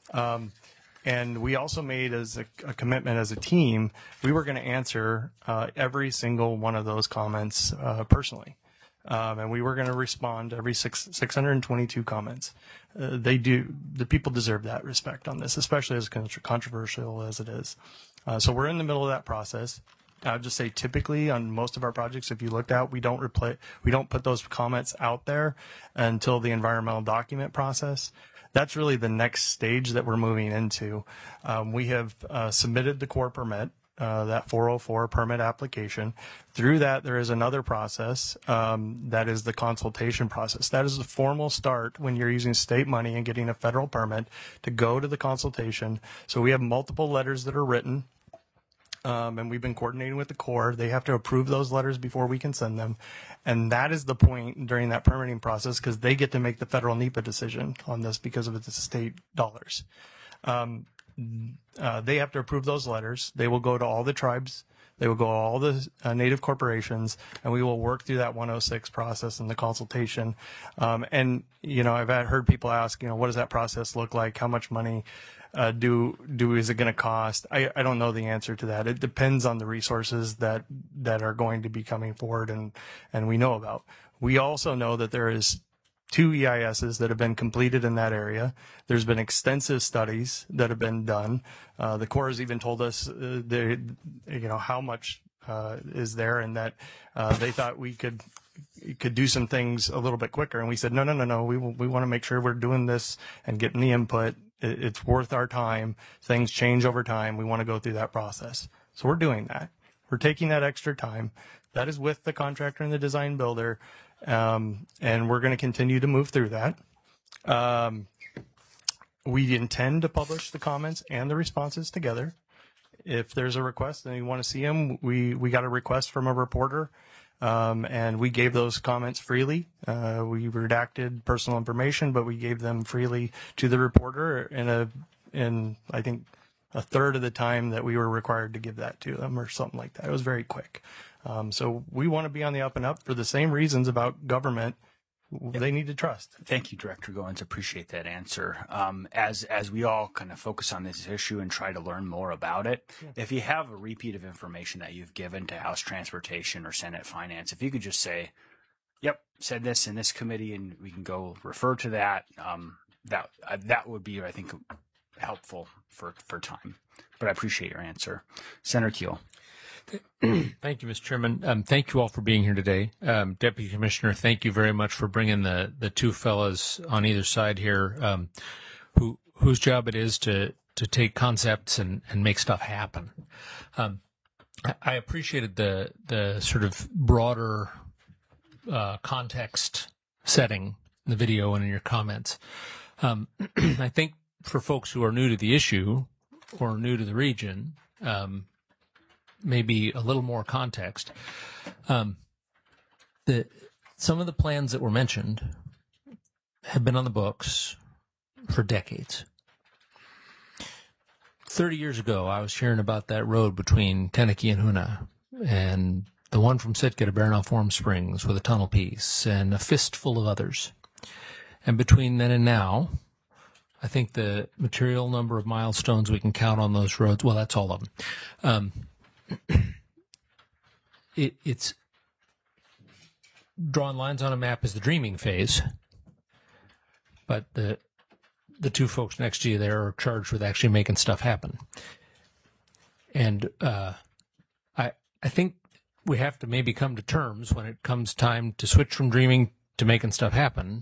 And we also made as a commitment as a team, we were going to answer every single one of those comments personally. And we were going to respond to every 622 comments. The people deserve that respect on this, especially as controversial as it is. So we're in the middle of that process. I'll just say typically on most of our projects, if you looked out, we don't put those comments out there until the environmental document process. That's really the next stage that we're moving into. We have submitted the core permit, that 404 permit application. Through that, there is another process that is the consultation process. That is the formal start when you're using state money and getting a federal permit to go to the consultation. So we have multiple letters that are written. And we've been coordinating with the Corps. They have to approve those letters before we can send them. And that is the point during that permitting process because they get to make the federal NEPA decision on this because of the state dollars. They have to approve those letters. They will go to all the tribes. They will go to all the native corporations, and we will work through that 106 process and the consultation. And, I've heard people ask, what does that process look like? How much money is it going to cost? I don't know the answer to that. It depends on the resources that are going to be coming forward and we know about. We also know that there is 2 EISs that have been completed in that area. There's been extensive studies that have been done. The Corps has even told us how much is there, and that they thought we could could do some things a little bit quicker. And we said, no. We want to make sure we're doing this and getting the input. It's worth our time. Things change over time. We want to go through that process. So we're doing that. We're taking that extra time. That is with the contractor and the design builder. And we're going to continue to move through that. We intend to publish the comments and the responses together. If there's a request and you want to see them, we got a request from a reporter, and we gave those comments freely. We redacted personal information, but we gave them freely to the reporter in I think a third of the time that we were required to give that to them or something like that. It was very quick. So we want to be on the up and up for the same reasons about government. They need to trust. Thank you, Director Goins. Appreciate that answer. As we all kind of focus on this issue and try to learn more about it, if you have a repeat of information that you've given to House Transportation or Senate Finance, if you could just say, yep, said this in this committee, and we can go refer to that, that would be, I think, helpful for time. But I appreciate your answer. Senator Keel. Thank you, Mr. Chairman. Thank you all for being here today. Deputy Commissioner, thank you very much for bringing the two fellas on either side here, whose job it is to take concepts and make stuff happen. I appreciated the sort of broader context setting in the video and in your comments. I think for folks who are new to the issue or new to the region, maybe a little more context. Some of the plans that were mentioned have been on the books for decades. 30 years ago, I was hearing about that road between Teneke and Hoonah, and the one from Sitka to Baranof Warm Springs with a tunnel piece, and a fistful of others. And between then and now, I think the material number of milestones we can count on those roads, well, that's all of them. It's drawing lines on a map is the dreaming phase, but the two folks next to you there are charged with actually making stuff happen. And I think we have to maybe come to terms when it comes time to switch from dreaming to making stuff happen,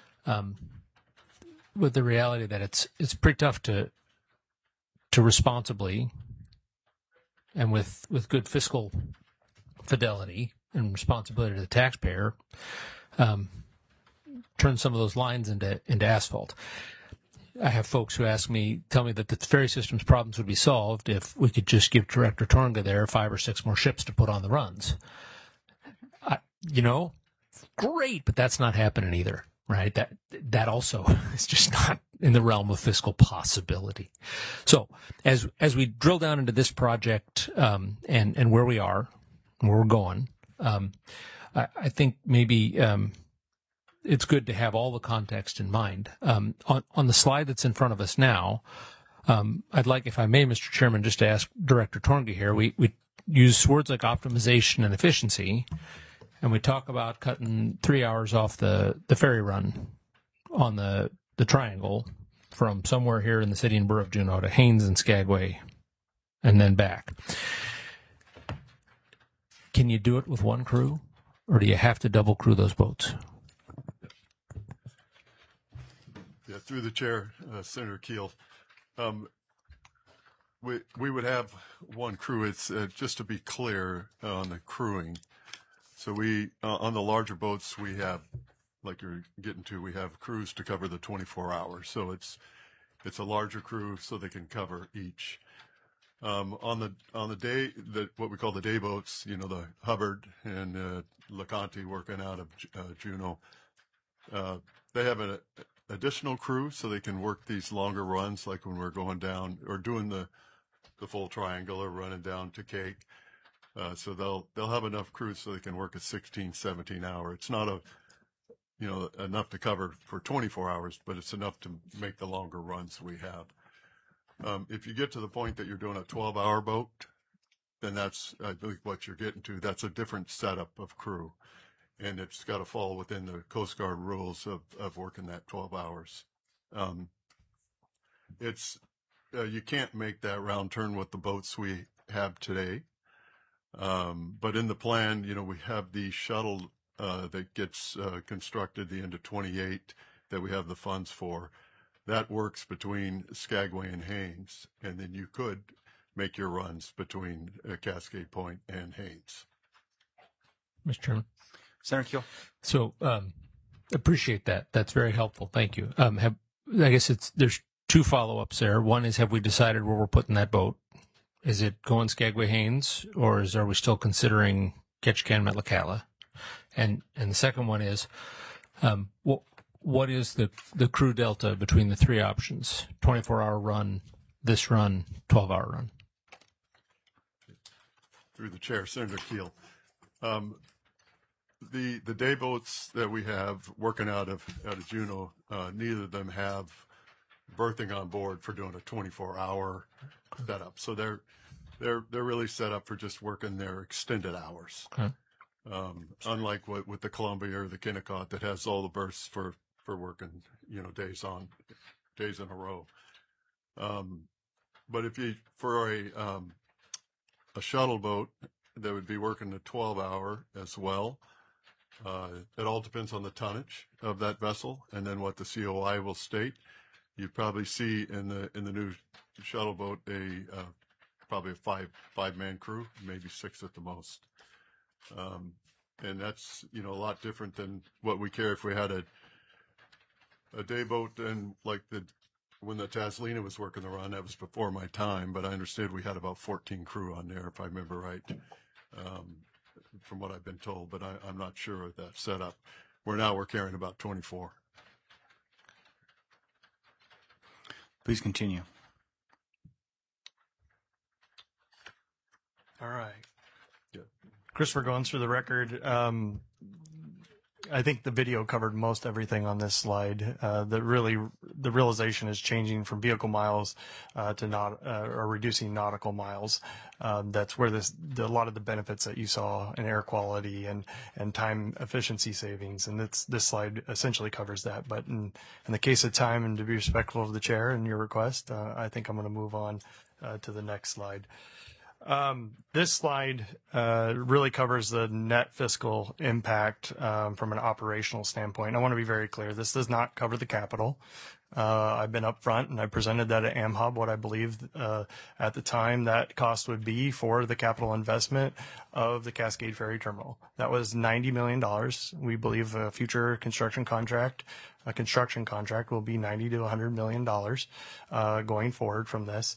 with the reality that it's pretty tough to responsibly and with good fiscal fidelity and responsibility to the taxpayer, turn some of those lines into asphalt. I have folks who tell me that the ferry system's problems would be solved if we could just give Director Tornga there 5 or 6 more ships to put on the runs. Great, but that's not happening either, right? That also is just not in the realm of fiscal possibility. So as we drill down into this project, and where we are, and where we're going, I think maybe, it's good to have all the context in mind. On the slide that's in front of us now, I'd like, if I may, Mr. Chairman, just to ask Director Tornga here, we use words like optimization and efficiency, and we talk about cutting 3 hours off the ferry run on the triangle from somewhere here in the city and borough of Juneau to Haines and Skagway and then back. Can you do it with one crew, or do you have to double crew those boats? Yeah, through the chair, Senator Keel. We would have one crew. It's just to be clear on the crewing. So we on the larger boats we have, like you're getting to, we have crews to cover the 24 hours. So it's a larger crew so they can cover each. On the day that what we call the day boats, the Hubbard and LeConte working out of Juneau, they have an additional crew so they can work these longer runs, like when we're going down or doing the full triangle or running down to Cake. So they'll have enough crews so they can work a 16, 17 hour. It's not enough to cover for 24 hours, but it's enough to make the longer runs we have. If you get to the point that you're doing a 12-hour boat, then that's, I think, what you're getting to. That's a different setup of crew, and it's got to fall within the Coast Guard rules of working that 12 hours. You can't make that round turn with the boats we have today. But in the plan, we have these shuttle that gets constructed the end of 28 that we have the funds for. That works between Skagway and Haines, and then you could make your runs between Cascade Point and Haines. Mr. Chairman. Senator Keel. So appreciate that. That's very helpful. Thank you. I guess there's two follow-ups there. One is, have we decided where we're putting that boat? Is it going Skagway Haines, or are we still considering Ketchikan Metlakatla? And the second one is, what is the crew delta between the three options? 24-hour run, this run, 12-hour run. Through the chair, Senator Keel. The day boats that we have working out of Juneau, neither of them have berthing on board for doing a 24-hour setup. So they're really set up for just working their extended hours. Okay. Unlike with the Columbia or the Kennecott that has all the berths for working, days in a row. But if you, for a shuttle boat that would be working a 12-hour as well, it all depends on the tonnage of that vessel and then what the COI will state. You'd probably see in the new shuttle boat probably a five-man crew, maybe 6 at the most. And that's, a lot different than what we carry if we had a day boat, and when the Taslina was working the run, that was before my time, but I understood we had about 14 crew on there, if I remember right, from what I've been told, but I'm not sure of that setup. We're carrying about 24. Please continue. All right. Yeah. Christopher Goins for the record. I think the video covered most everything on this slide. The realization is changing from vehicle miles or reducing nautical miles. That's where a lot of the benefits that you saw in air quality and time efficiency savings. And this slide essentially covers that. But in the case of time, and to be respectful of the chair and your request, I think I'm going to move on to the next slide. This slide really covers the net fiscal impact from an operational standpoint. I want to be very clear. This does not cover the capital. I've been upfront and I presented that at AmHub, what I believe at the time that cost would be for the capital investment of the Cascade Ferry Terminal. That was $90 million. We believe a future construction contract will be $90 to $100 million going forward from this.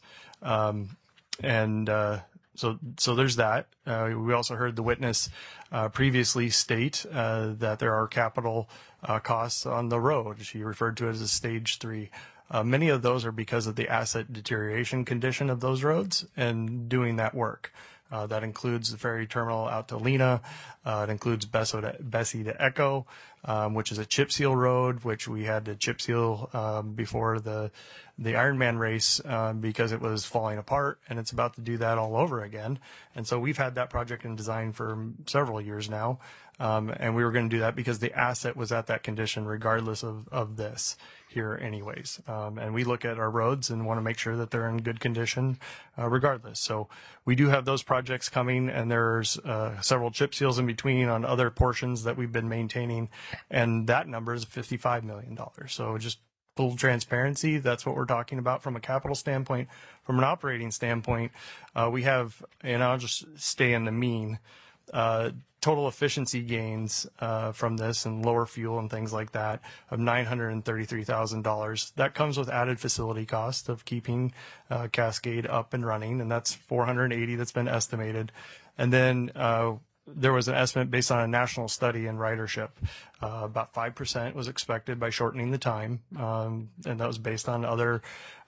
So there's that. We also heard the witness previously state that there are capital costs on the road. She referred to it as a stage 3. Many of those are because of the asset deterioration condition of those roads and doing that work. That includes the ferry terminal out to Lena. It includes Bessie to Echo, which is a chip seal road, which we had to chip seal before the Ironman race because it was falling apart, and it's about to do that all over again. And so we've had that project in design for several years now, and we were going to do that because the asset was at that condition regardless of this here anyways. And we look at our roads and want to make sure that they're in good condition regardless. So we do have those projects coming, and there's several chip seals in between on other portions that we've been maintaining, and that number is $55 million. So just full transparency, that's what we're talking about from a capital standpoint. From an operating standpoint, we have, and I'll just stay in the mean, total efficiency gains from this and lower fuel and things like that of $933,000. That comes with added facility cost of keeping Cascade up and running, and that's $480 that's been estimated. And then there was an estimate based on a national study in ridership. About 5% was expected by shortening the time, and that was based on other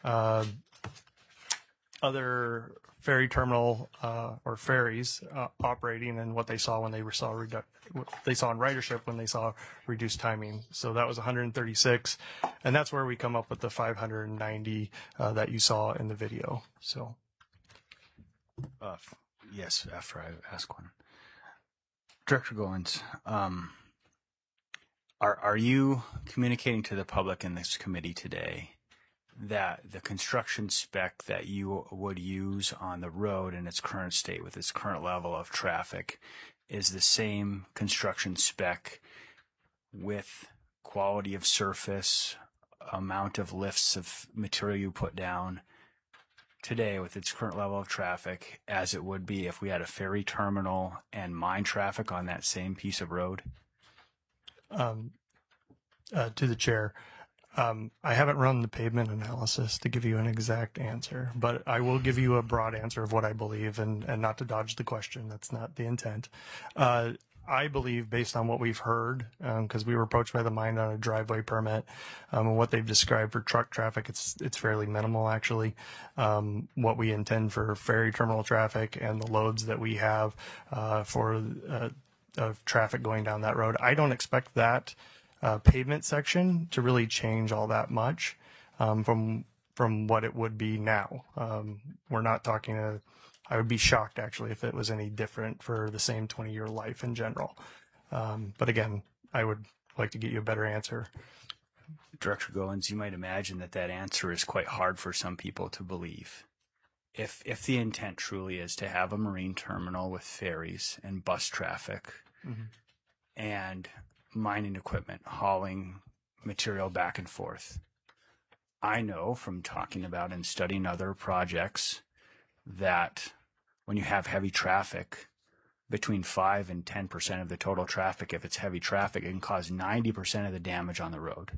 ferry terminal or ferries operating and what they saw when what they saw in ridership when they saw reduced timing. So that was 136, and that's where we come up with the 590 that you saw in the video. So, yes, after I ask one. Director Goins, are you communicating to the public in this committee today that the construction spec that you would use on the road in its current state with its current level of traffic is the same construction spec with quality of surface, amount of lifts of material you put down today with its current level of traffic as it would be if we had a ferry terminal and mine traffic on that same piece of road? To the chair, I haven't run the pavement analysis to give you an exact answer, but I will give you a broad answer of what I believe, and not to dodge the question. That's not the intent. I believe, based on what we've heard, because we were approached by the mine on a driveway permit, and what they've described for truck traffic, it's fairly minimal, actually. What we intend for ferry terminal traffic and the loads that we have for of traffic going down that road, I don't expect that pavement section to really change all that much from what it would be now. We're not talking I would be shocked, actually, if it was any different for the same 20-year life in general. But again, I would like to get you a better answer. Director Goins, you might imagine that answer is quite hard for some people to believe. If the intent truly is to have a marine terminal with ferries and bus traffic and mining equipment hauling material back and forth, I know from talking about and studying other projects that when you have heavy traffic, between 5 and 10% of the total traffic, if it's heavy traffic, it can cause 90% of the damage on the road.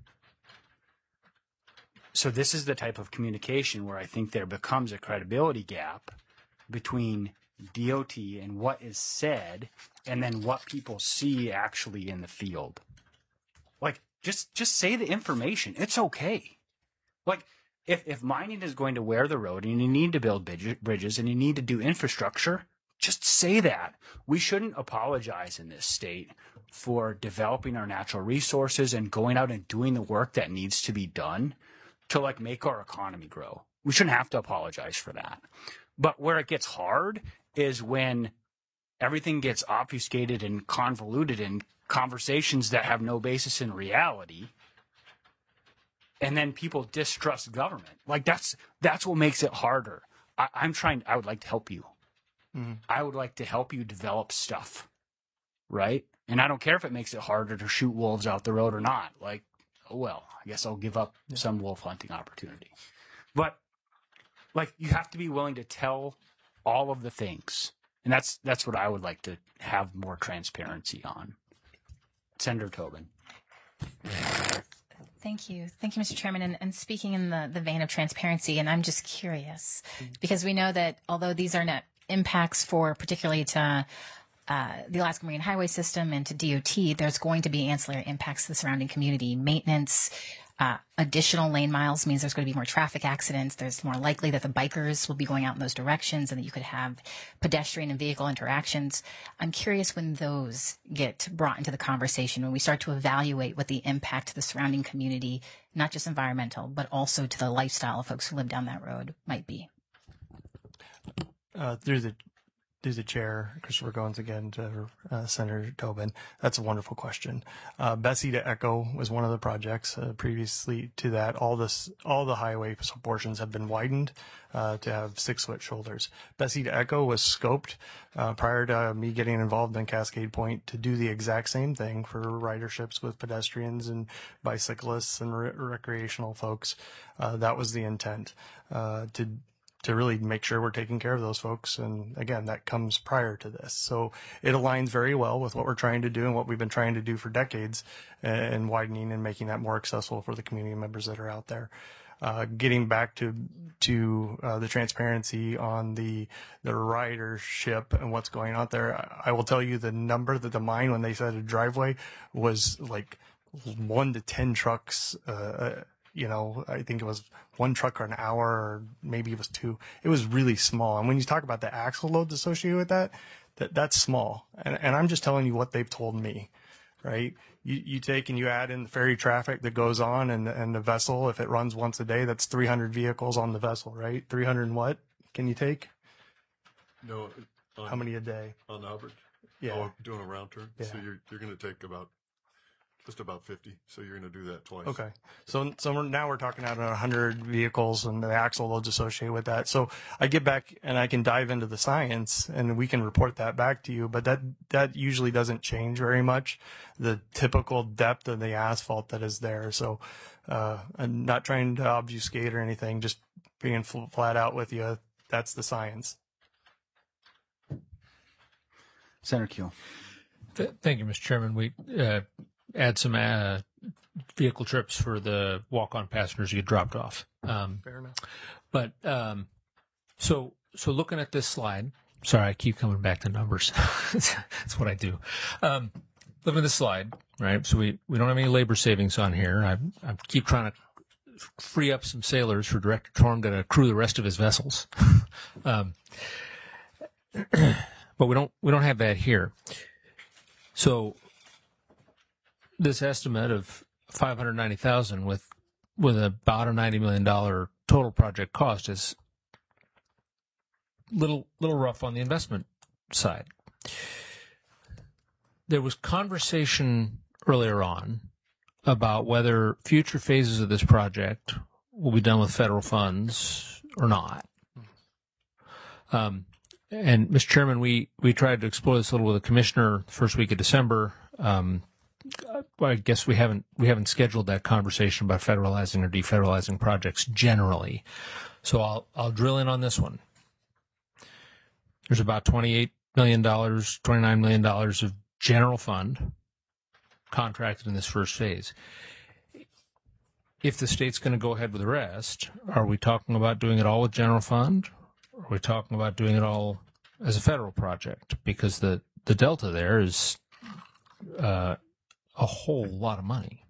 So this is the type of communication where I think there becomes a credibility gap between DOT and what is said and then what people see actually in the field. Like, just say the information. It's okay. Like, if mining is going to wear the road and you need to build bridges and you need to do infrastructure, just say that. We shouldn't apologize in this state for developing our natural resources and going out and doing the work that needs to be done to like make our economy grow. We shouldn't have to apologize for that. But where it gets hard is when everything gets obfuscated and convoluted in conversations that have no basis in reality. And then people distrust government. Like that's what makes it harder. I would like to help you. Mm-hmm. I would like to help you develop stuff. Right? And I don't care if it makes it harder to shoot wolves out the road or not. Like, oh well, I guess I'll give up some wolf hunting opportunity. But like you have to be willing to tell all of the things. And that's what I would like to have more transparency on. Senator Tobin. Thank you. Thank you, Mr. Chairman. And speaking in the vein of transparency, and I'm just curious, because we know that although these are not impacts for particularly to the Alaska Marine Highway System and to DOT, there's going to be ancillary impacts to the surrounding community. Maintenance, additional lane miles means there's going to be more traffic accidents. There's more likely that the bikers will be going out in those directions and that you could have pedestrian and vehicle interactions. I'm curious when those get brought into the conversation, when we start to evaluate what the impact to the surrounding community, not just environmental, but also to the lifestyle of folks who live down that road might be. Through the chair, Christopher Goins again to Senator Tobin. That's a wonderful question. Bessie to Echo was one of the projects. Previously to that, all the highway portions have been widened to have 6-foot shoulders. Bessie to Echo was scoped prior to me getting involved in Cascade Point to do the exact same thing for riderships with pedestrians and bicyclists and recreational folks. That was the intent, to really make sure we're taking care of those folks. And again, that comes prior to this. So it aligns very well with what we're trying to do and what we've been trying to do for decades, and widening and making that more accessible for the community members that are out there. Getting back to the transparency on the ridership and what's going on there, I will tell you the number that the mine, when they said a driveway, was like 1 to 10 trucks, I think it was 1 truck or an hour, or maybe it was 2. It was really small. And when you talk about the axle loads associated with that's small. And I'm just telling you what they've told me, right? You take and you add in the ferry traffic that goes on and the vessel, if it runs once a day, that's 300 vehicles on the vessel, right? 300 and what can you take? No. How many a day? On average? Yeah. Oh, doing a round turn? Yeah. So you're going to take about Just about 50. So you're going to do that twice. Okay. So now we're talking about 100 vehicles and the axle loads associated with that. So I get back and I can dive into the science and we can report that back to you, but that usually doesn't change very much, the typical depth of the asphalt that is there. So I'm not trying to obfuscate or anything, just being flat out with you. That's the science. Senator Keel. Thank you, Mr. Chairman. We add some vehicle trips for the walk-on passengers to get dropped off. Fair enough. But so looking at this slide, sorry, I keep coming back to numbers. That's what I do. Looking at this slide, right? So we don't have any labor savings on here. I keep trying to free up some sailors for Director Torm to crew the rest of his vessels. But we don't have that here. So this estimate of $590,000 with about a $90 million total project cost is little rough on the investment side. There was conversation earlier on about whether future phases of this project will be done with federal funds or not. And Mr. Chairman, we tried to explore this a little with the commissioner the first week of December. I guess we haven't scheduled that conversation about federalizing or defederalizing projects generally. So I'll drill in on this one. There's about $28 million, $29 million of general fund contracted in this first phase. If the state's going to go ahead with the rest, are we talking about doing it all with general fund? Or are we talking about doing it all as a federal project? Because the delta there is a whole lot of money.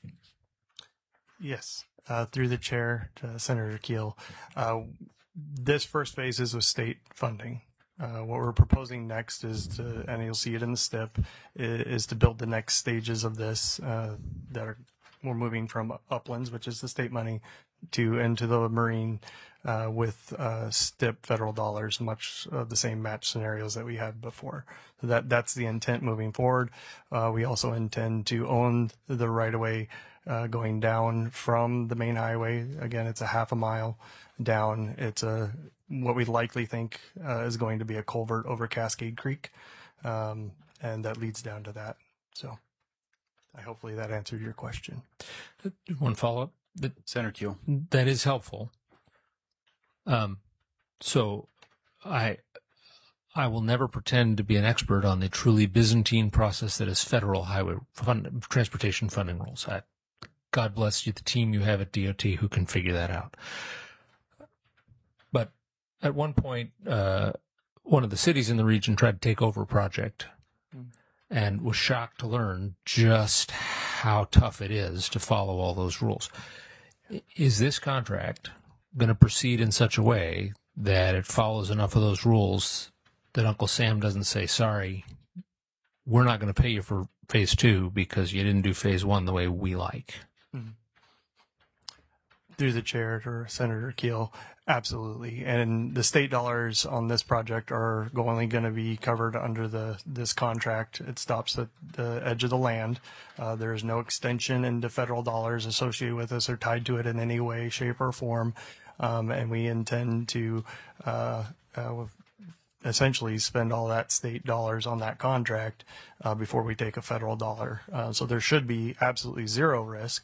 Yes. Through the chair to Senator Keel, this first phase is with state funding. What we're proposing next is to, and you'll see it in the STIP, is to build the next stages of this we're moving from uplands, which is the state money, into the marine with STIP federal dollars, much of the same match scenarios that we had before. So that's the intent moving forward. We also intend to own the right-of-way going down from the main highway. Again, it's a half a mile down. It's what we likely think is going to be a culvert over Cascade Creek, and that leads down to that. So hopefully that answered your question. One follow-up. Senator Keel. That is helpful. So I will never pretend to be an expert on the truly Byzantine process that is federal highway transportation funding rules. God bless you, the team you have at DOT who can figure that out. But at one point, one of the cities in the region tried to take over a project and was shocked to learn just how tough it is to follow all those rules. Is this contract going to proceed in such a way that it follows enough of those rules that Uncle Sam doesn't say, sorry, we're not going to pay you for phase 2 because you didn't do phase 1 the way we like? Mm-hmm. Through the chair to Senator Keel, absolutely. And the state dollars on this project are only going to be covered under this contract. It stops at the edge of the land. There is no extension into federal dollars associated with this or tied to it in any way, shape, or form. And we intend to essentially spend all that state dollars on that contract before we take a federal dollar. So there should be absolutely zero risk.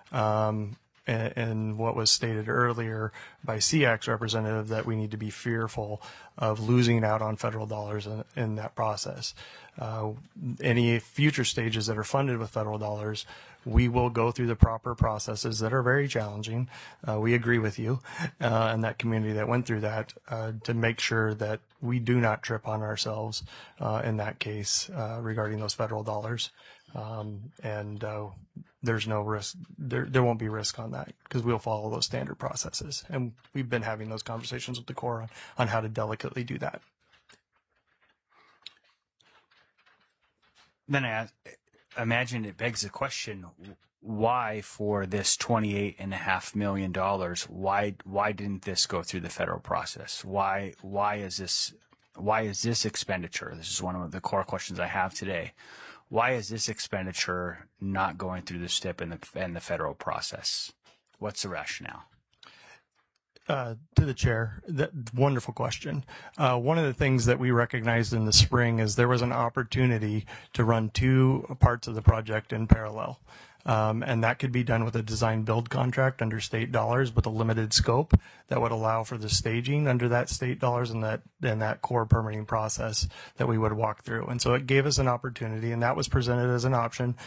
And what was stated earlier by SEAC's representative, that we need to be fearful of losing out on federal dollars in that process. Any future stages that are funded with federal dollars, we will go through the proper processes that are very challenging. We agree with you and that community that went through that to make sure that we do not trip on ourselves in that case regarding those federal dollars. There's no risk. There won't be risk on that because we'll follow those standard processes. And we've been having those conversations with the Corps on how to delicately do that. Then I imagine it begs the question, why for this $28.5 million, why didn't this go through the federal process? Why is this expenditure? This is one of the core questions I have today. Why is this expenditure not going through the STIP and the federal process? What's the rationale? To the chair, wonderful question. One of the things that we recognized in the spring is there was an opportunity to run two parts of the project in parallel. And that could be done with a design build contract under state dollars with a limited scope that would allow for the staging under that state dollars and that core permitting process that we would walk through. And so it gave us an opportunity, and that was presented as an option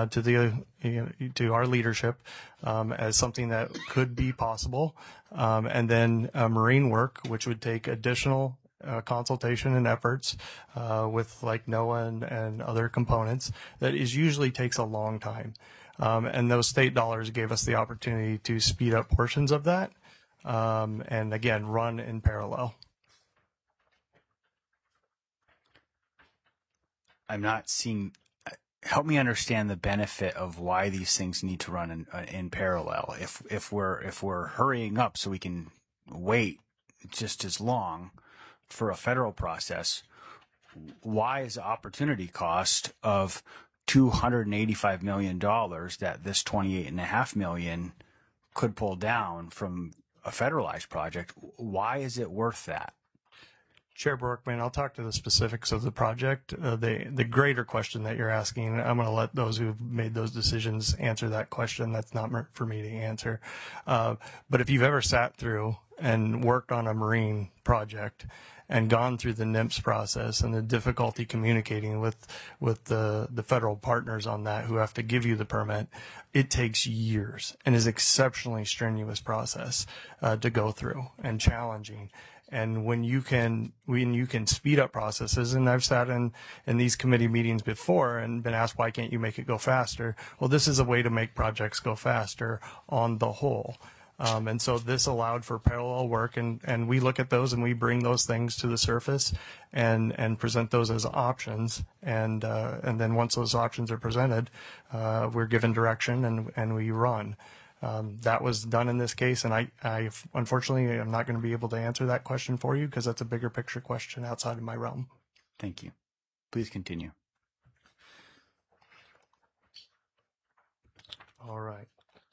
to our leadership as something that could be possible. And then marine work, which would take additional consultation and efforts with like NOAA and other components that usually takes a long time. And those state dollars gave us the opportunity to speed up portions of that and again run in parallel. I'm not seeing. Help me understand the benefit of why these things need to run in parallel. If we're hurrying up so we can wait just as long for a federal process, why is the opportunity cost of $285 million that this $28.5 million could pull down from a federalized project? Why is it worth that? Chair Borkman, I'll talk to the specifics of the project. The greater question that you're asking, I'm going to let those who've made those decisions answer that question. That's not for me to answer. But if you've ever sat through and worked on a marine project and gone through the NIMS process and the difficulty communicating with the federal partners on that who have to give you the permit, it takes years and is exceptionally strenuous process to go through and challenging. And when you can speed up processes, and I've sat in these committee meetings before and been asked, why can't you make it go faster? Well, this is a way to make projects go faster on the whole. And so this allowed for parallel work, and we look at those and we bring those things to the surface and present those as options. And then once those options are presented, we're given direction and we run. That was done in this case, and I unfortunately am not going to be able to answer that question for you because that's a bigger picture question outside of my realm. Thank you. Please continue. All right.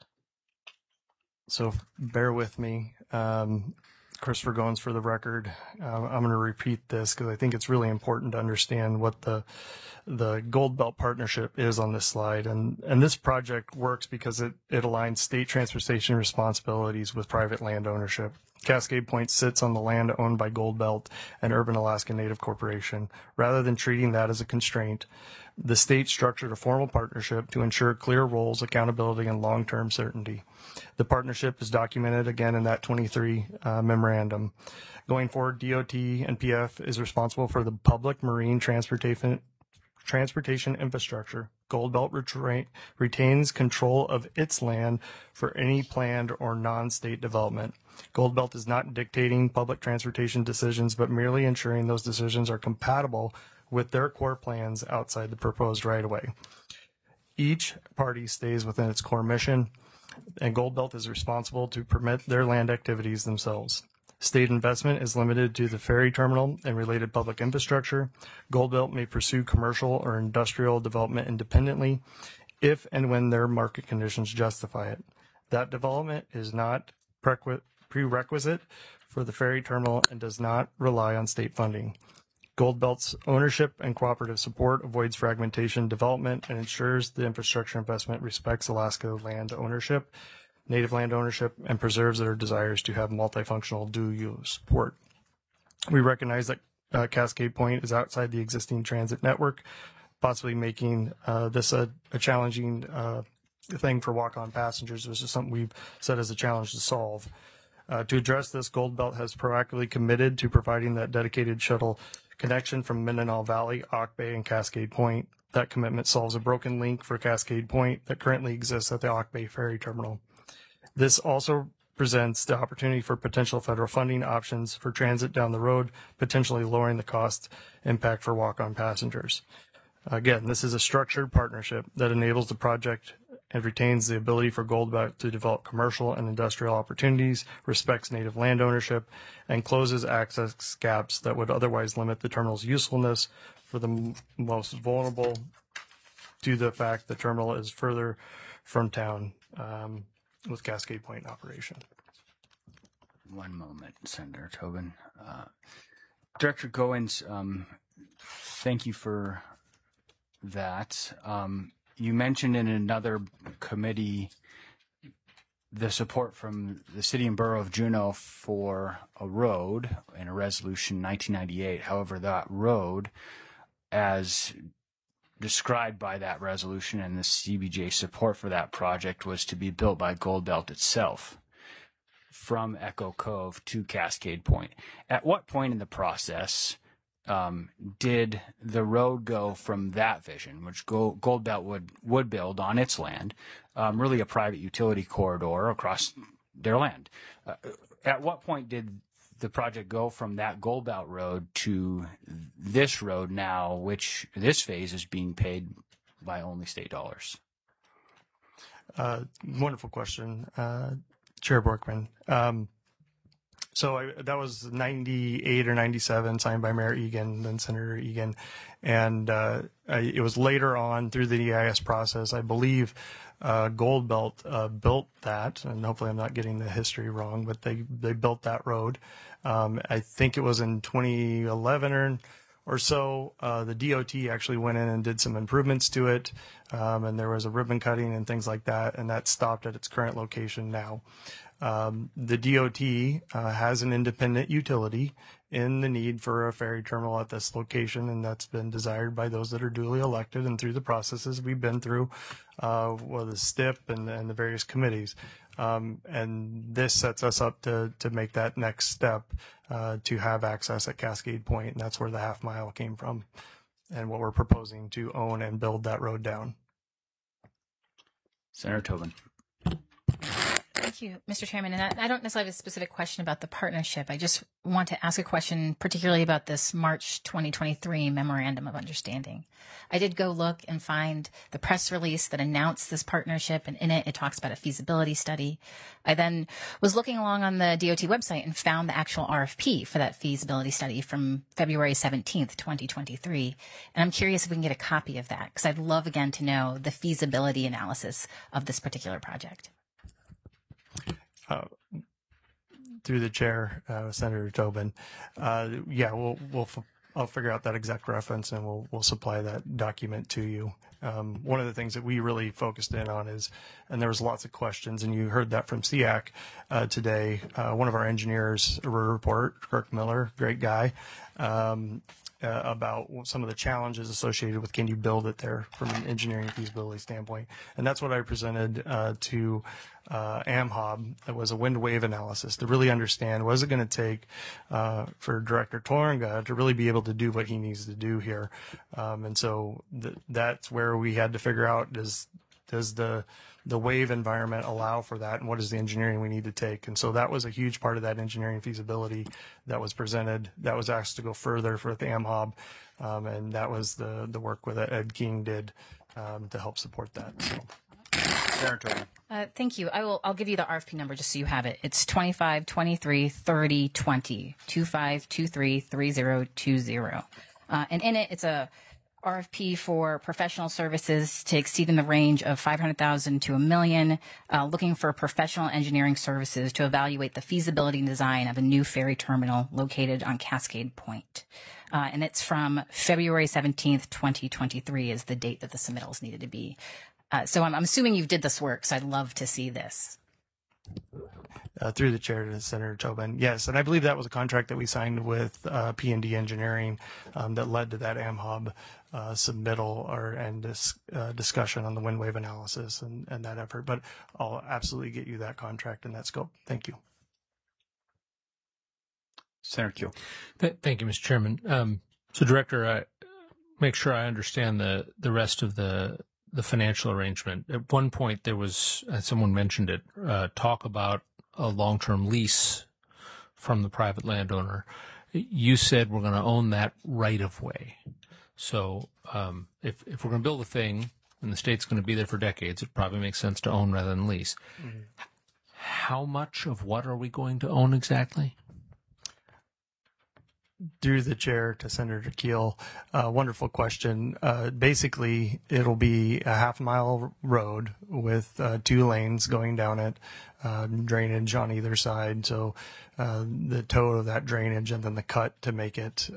So bear with me. Christopher Goins for the record. I'm going to repeat this because I think it's really important to understand what the Gold Belt Partnership is on this slide. And this project works because it aligns state transportation responsibilities with private land ownership. Cascade Point sits on the land owned by Gold Belt and Urban Alaska Native Corporation. Rather than treating that as a constraint, the state structured a formal partnership to ensure clear roles, accountability, and long-term certainty. The partnership is documented again in that 23 memorandum. Going forward, DOT and PF is responsible for the public marine transportation infrastructure. Gold Belt retains control of its land for any planned or non-state development. Gold Belt is not dictating public transportation decisions, but merely ensuring those decisions are compatible with their core plans outside the proposed right-of-way. Each party stays within its core mission, and Gold Belt is responsible to permit their land activities themselves. State investment is limited to the ferry terminal and related public infrastructure. Gold Belt may pursue commercial or industrial development independently if and when their market conditions justify it. That development is not prerequisite for the ferry terminal and does not rely on state funding. Gold Belt's ownership and cooperative support avoids fragmentation development and ensures the infrastructure investment respects Alaska land ownership, native land ownership, and preserves their desires to have multifunctional dual-use port. We recognize that Cascade Point is outside the existing transit network, possibly making this a challenging thing for walk-on passengers, which is something we've set as a challenge to solve. To address this, Gold Belt has proactively committed to providing that dedicated shuttle connection from Mindanao Valley, Auk Bay, and Cascade Point. That commitment solves a broken link for Cascade Point that currently exists at the Auk Bay Ferry Terminal. This also presents the opportunity for potential federal funding options for transit down the road, potentially lowering the cost impact for walk-on passengers. Again, this is a structured partnership that enables the project and retains the ability for Gold Belt to develop commercial and industrial opportunities, respects native land ownership, and closes access gaps that would otherwise limit the terminal's usefulness for the most vulnerable to the fact the terminal is further from town with Cascade Point in operation. One moment, Senator Tobin. Director Goins, thank you for that. You mentioned in another committee the support from the city and borough of Juneau for a road in a resolution in 1998. However, that road, as described by that resolution and the CBJ support for that project, was to be built by Goldbelt itself from Echo Cove to Cascade Point. At what point in the process did the road go from that vision, which Goldbelt would build on its land, really a private utility corridor across their land? At what point did the project go from that Goldbelt road to this road now, which this phase is being paid by only state dollars? Wonderful question, Chair Borkman. So that was 98 or 97, signed by Mayor Egan, then Senator Egan. And it was later on through the EIS process, I believe Goldbelt built that, and hopefully I'm not getting the history wrong, but they built that road. I think it was in 2011 or so. The DOT actually went in and did some improvements to it, and there was a ribbon cutting and things like that, and that stopped at its current location now. The DOT has an independent utility in the need for a ferry terminal at this location, and that's been desired by those that are duly elected and through the processes we've been through, the STIP and the various committees. And this sets us up to make that next step to have access at Cascade Point, and that's where the half mile came from and what we're proposing to own and build that road down. Senator Tobin. Thank you, Mr. Chairman. And I don't necessarily have a specific question about the partnership. I just want to ask a question particularly about this March 2023 Memorandum of Understanding. I did go look and find the press release that announced this partnership, and in it talks about a feasibility study. I then was looking along on the DOT website and found the actual RFP for that feasibility study from February 17th, 2023. And I'm curious if we can get a copy of that, because I'd love, again, to know the feasibility analysis of this particular project. Through the chair, Senator Tobin. I'll figure out that exact reference and we'll supply that document to you. One of the things that we really focused in on is, and there was lots of questions, and you heard that from SEAC today. One of our engineers report, Kirk Miller, great guy, about some of the challenges associated with can you build it there from an engineering feasibility standpoint. And that's what I presented to AmHob. It was a wind wave analysis to really understand what is it going to take for Director Torenga to really be able to do what he needs to do here. And so that's where we had to figure out, does the wave environment allow for that, and what is the engineering we need to take? And so that was a huge part of that engineering feasibility that was presented, that was asked to go further for the AmHob, and that was the work that Ed King did to help support that. So. Thank you. I'll give you the RFP number just so you have it. It's 25233020, 25233020. And in it, it's a RFP for professional services to exceed in the range of $500,000 to $1 million, looking for professional engineering services to evaluate the feasibility and design of a new ferry terminal located on Cascade Point. And it's from February 17th, 2023 is the date that the submittals needed to be. So I'm assuming you did this work, so I'd love to see this. Through the chair to Senator Tobin. Yes, and I believe that was a contract that we signed with P&D Engineering that led to that AmHob submittal and discussion on the wind wave analysis and that effort. But I'll absolutely get you that contract and that scope. Thank you. Senator Kuehl. Thank you, Mr. Chairman. So, Director, make sure I understand the rest of the financial arrangement. At one point, there was, someone mentioned it, talk about a long-term lease from the private landowner. You said we're going to own that right of way. So if we're going to build a thing and the state's going to be there for decades, it probably makes sense to own rather than lease. Mm-hmm. How much of what are we going to own exactly? through the chair to Senator Keel, wonderful question. Basically, it'll be a half-mile road with 2 lanes going down it, drainage on either side. So the toe of that drainage and then the cut to make it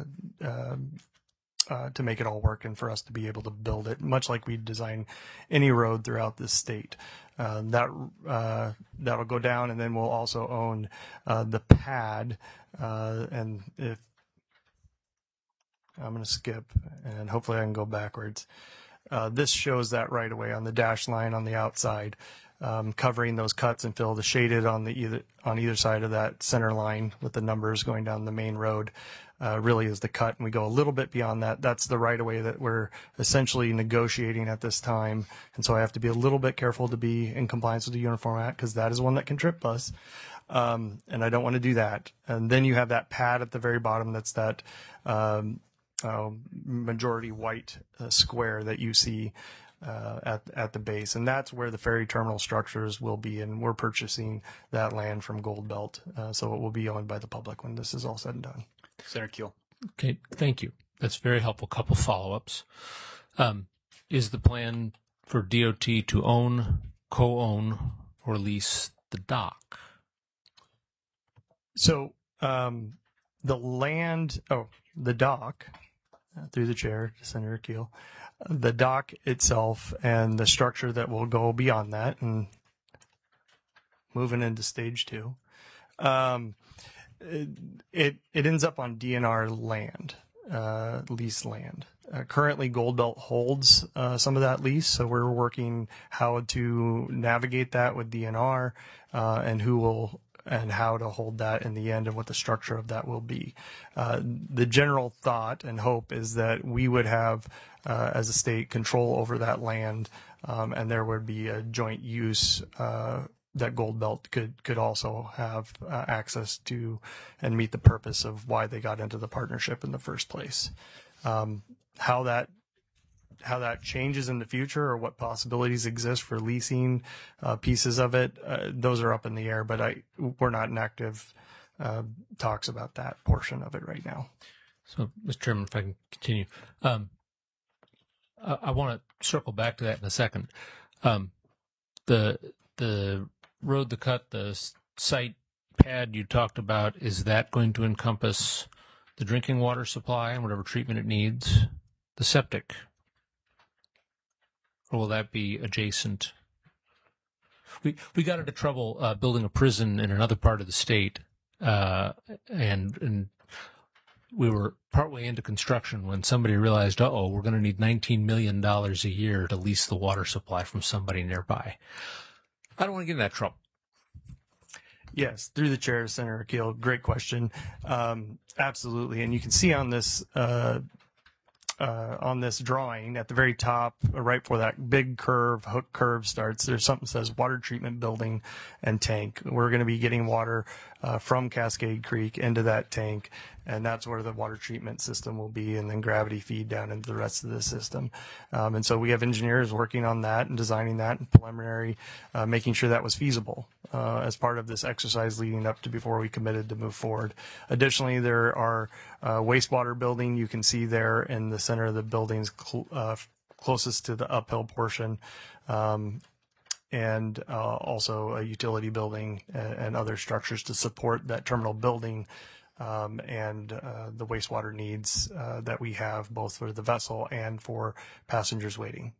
all work and for us to be able to build it, much like we design any road throughout the state. That'll go down, and then we'll also own the pad. And if I'm going to skip, and hopefully I can go backwards. This shows that right away on the dash line on the outside, covering those cuts and fill. The shaded on either side of that center line with the numbers going down the main road really is the cut, and we go a little bit beyond that. That's the right of way that we're essentially negotiating at this time, and so I have to be a little bit careful to be in compliance with the Uniform Act, because that is one that can trip us, and I don't want to do that. And then you have that pad at the very bottom. That's that majority white square that you see at the base, and that's where the ferry terminal structures will be, and we're purchasing that land from Gold Belt, so it will be owned by the public when this is all said and done. Senator Keel. Okay, thank you. That's very helpful. Couple follow-ups. Is the plan for DOT to own, co-own, or lease the dock? So the dock, through the chair to Senator Keel, the dock itself and the structure that will go beyond that, and moving into stage 2, it ends up on DNR land, lease land. Currently, Gold Belt holds some of that lease, so we're working how to navigate that with DNR and who will and how to hold that in the end and what the structure of that will be. The general thought and hope is that we would have, as a state, control over that land, and there would be a joint use that Gold Belt could also have access to and meet the purpose of why they got into the partnership in the first place. How that changes in the future, or what possibilities exist for leasing pieces of it, those are up in the air, but we're not in active talks about that portion of it right now. So, Mr. Chairman, if I can continue, I want to circle back to that in a second. The road, the cut, the site pad you talked about, is that going to encompass the drinking water supply and whatever treatment it needs, the septic? Or will that be adjacent? We got into trouble building a prison in another part of the state, and we were partway into construction when somebody realized, we're going to need $19 million a year to lease the water supply from somebody nearby. I don't want to get in that trouble. Yes, through the chair, Senator Keel, great question. Absolutely, and you can see on this drawing at the very top, right before that big hook curve starts, there's something that says water treatment building and tank. We're going to be getting water from Cascade Creek into that tank, and that's where the water treatment system will be, and then gravity feed down into the rest of the system. And so we have engineers working on that and designing that and preliminary, making sure that was feasible as part of this exercise leading up to before we committed to move forward. Additionally, there are wastewater building you can see there in the center of the buildings closest to the uphill portion, and also a utility building and other structures to support that terminal building and the wastewater needs that we have both for the vessel and for passengers waiting.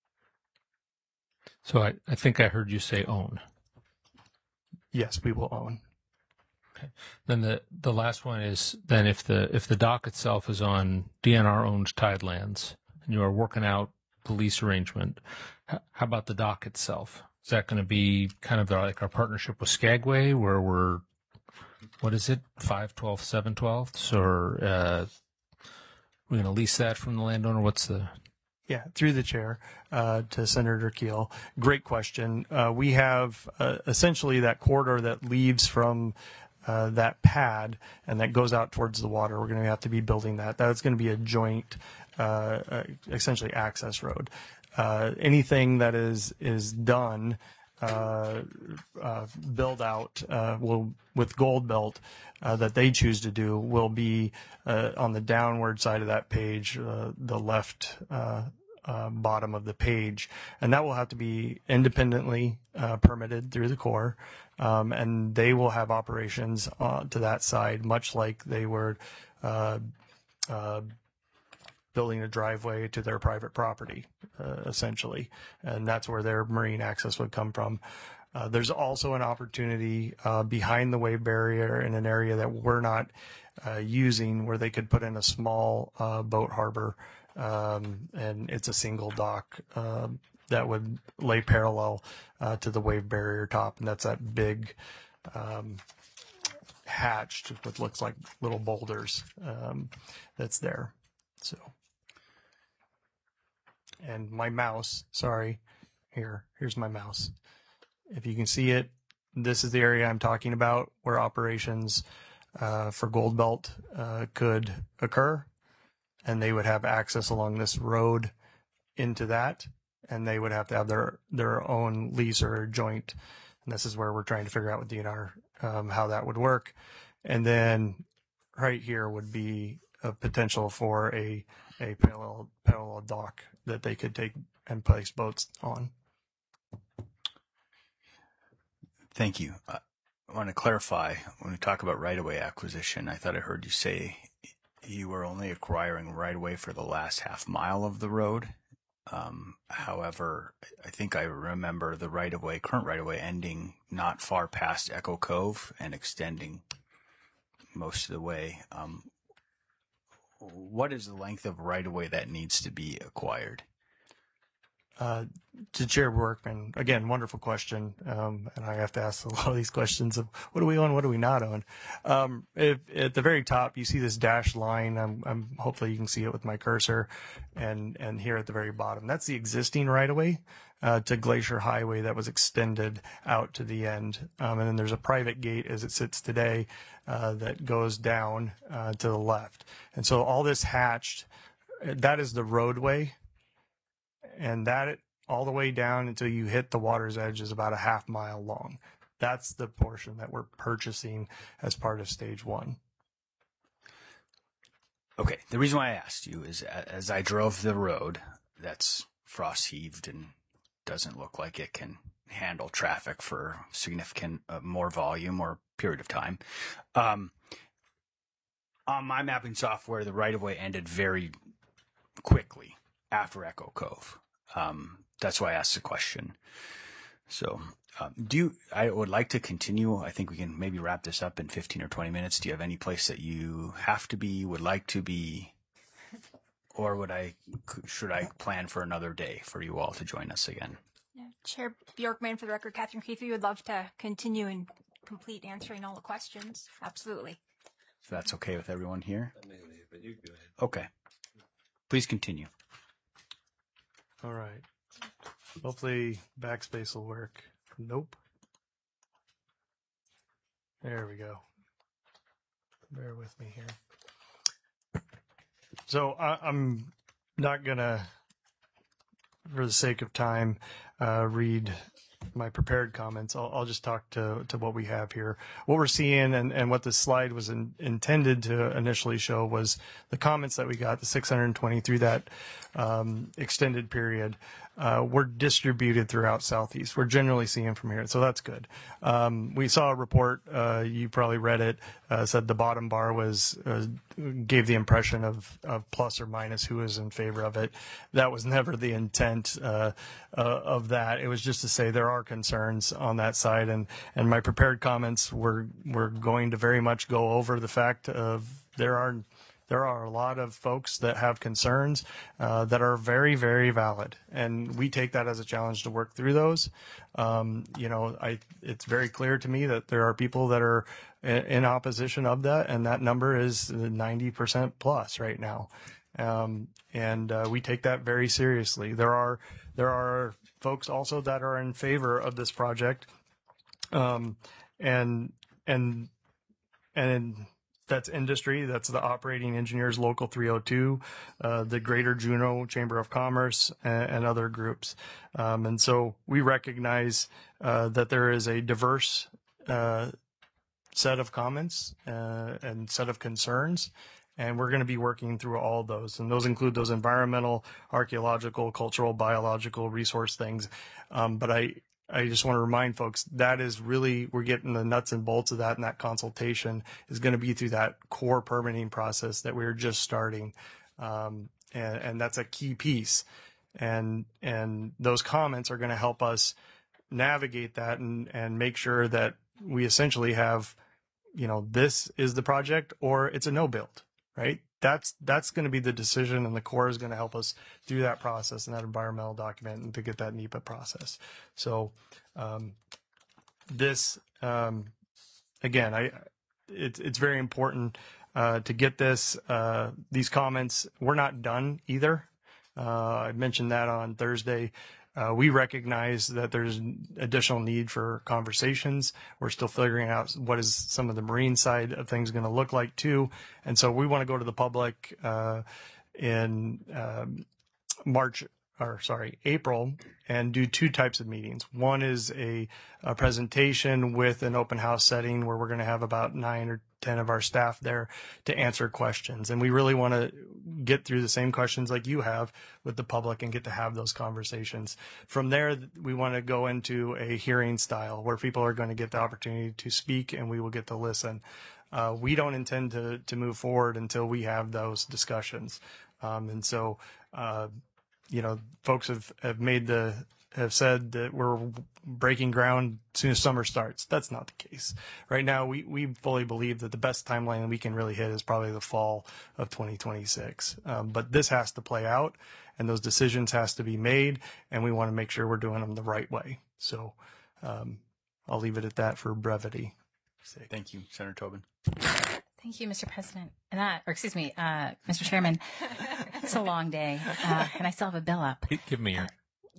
So I think I heard you say own. Yes, we will own. Okay. Then the last one is, then if the dock itself is on DNR-owned tidelands and you are working out the lease arrangement, how about the dock itself? Is that going to be kind of like our partnership with Skagway, where we're, what is it, 5/12, 7/12, or we're going to lease that from the landowner? What's the... Yeah, through the chair to Senator Keel. Great question. We have essentially that corridor that leaves from that pad and that goes out towards the water. We're going to have to be building that. That's going to be a joint, essentially access road. Anything that is done build out with Gold Belt that they choose to do will be on the downward side of that page, the left bottom of the page, and that will have to be independently permitted through the Corps, and they will have operations to that side, much like they were building a driveway to their private property, essentially, and that's where their marine access would come from. There's also an opportunity behind the wave barrier in an area that we're not using, where they could put in a small boat harbor, and it's a single dock that would lay parallel to the wave barrier top, and that's that big hatched, what looks like little boulders that's there. So, and my mouse, sorry, here's my mouse. If you can see it, this is the area I'm talking about where operations for Gold Belt could occur, and they would have access along this road into that, and they would have to have their own lease or joint, and this is where we're trying to figure out with DNR how that would work. And then right here would be a potential for a parallel dock that they could take and place boats on. Thank you. I want to clarify, when we talk about right-of-way acquisition, I thought I heard you say you were only acquiring right-of-way for the last half mile of the road. However, I think I remember the current right-of-way ending not far past Echo Cove and extending most of the way. What is the length of right-of-way that needs to be acquired? To Chair Workman, again, wonderful question, and I have to ask a lot of these questions of what do we own, what do we not own. If at the very top you see this dashed line, I'm hopefully you can see it with my cursor, and here at the very bottom, that's the existing right-of-way to Glacier Highway that was extended out to the end, and then there's a private gate as it sits today that goes down to the left, and so all this hatched, that is the roadway. And that all the way down until you hit the water's edge is about a half mile long. That's the portion that we're purchasing as part of stage one. Okay. The reason why I asked you is as I drove the road, that's frost heaved and doesn't look like it can handle traffic for significant more volume or period of time. On my mapping software, the right-of-way ended very quickly after Echo Cove. That's why I asked the question. So, I would like to continue. I think we can maybe wrap this up in 15 or 20 minutes. Do you have any place that you have to be, would like to be, or should I plan for another day for you all to join us again? Yeah. Chair Bjorkman, for the record, Catherine Keefe, we would love to continue and complete answering all the questions. Absolutely. If that's okay with everyone here? Okay. Please continue. All right. Hopefully backspace will work. Nope. There we go. Bear with me here. So I'm not going to, for the sake of time, read my prepared comments. I'll just talk to what we have here. What we're seeing and what this slide was intended to initially show was the comments that we got, the 620 through that extended period, were distributed throughout Southeast. We're generally seeing from here, so that's good. We saw a report, you probably read it, said the bottom bar gave the impression of plus or minus who was in favor of it. That was never the intent of that. It was just to say there are concerns on that side, and my prepared comments were going to very much go over the fact of there are a lot of folks that have concerns that are very, very valid, and we take that as a challenge to work through those. It's very clear to me that there are people that are in opposition of that, and that number is 90% plus right now. And we take that very seriously. There are folks also that are in favor of this project, and that's industry. That's the Operating Engineers Local 302, the Greater Juneau Chamber of Commerce, and other groups. And so we recognize that there is a diverse set of comments and set of concerns. And we're going to be working through all those. And those include those environmental, archaeological, cultural, biological, resource things. But I just want to remind folks that is really, we're getting the nuts and bolts of that, and that consultation is going to be through that core permitting process that we're just starting. And that's a key piece. And those comments are going to help us navigate that and make sure that we essentially have, this is the project or it's a no build, right? That's going to be the decision, and the Corps is going to help us through that process and that environmental document and to get that NEPA process. So this, again, it's very important to get these comments. We're not done either. I mentioned that on Thursday. We recognize that there's additional need for conversations. We're still figuring out what is some of the marine side of things going to look like too. And so we want to go to the public in April, and do two types of meetings. One is a presentation with an open house setting where we're going to have about 9 or 10 of our staff there to answer questions. And we really want to get through the same questions like you have with the public and get to have those conversations. From there, we want to go into a hearing style where people are going to get the opportunity to speak and we will get to listen. We don't intend to move forward until we have those discussions. And so, folks have said that we're breaking ground as soon as summer starts. That's not the case. Right now, we fully believe that the best timeline that we can really hit is probably the fall of 2026. But this has to play out, and those decisions has to be made, and we want to make sure we're doing them the right way. So I'll leave it at that for brevity. Thank you, Senator Tobin. Thank you, Mr. President. Mr. Chairman. It's a long day, and I still have a bill up. Give me your.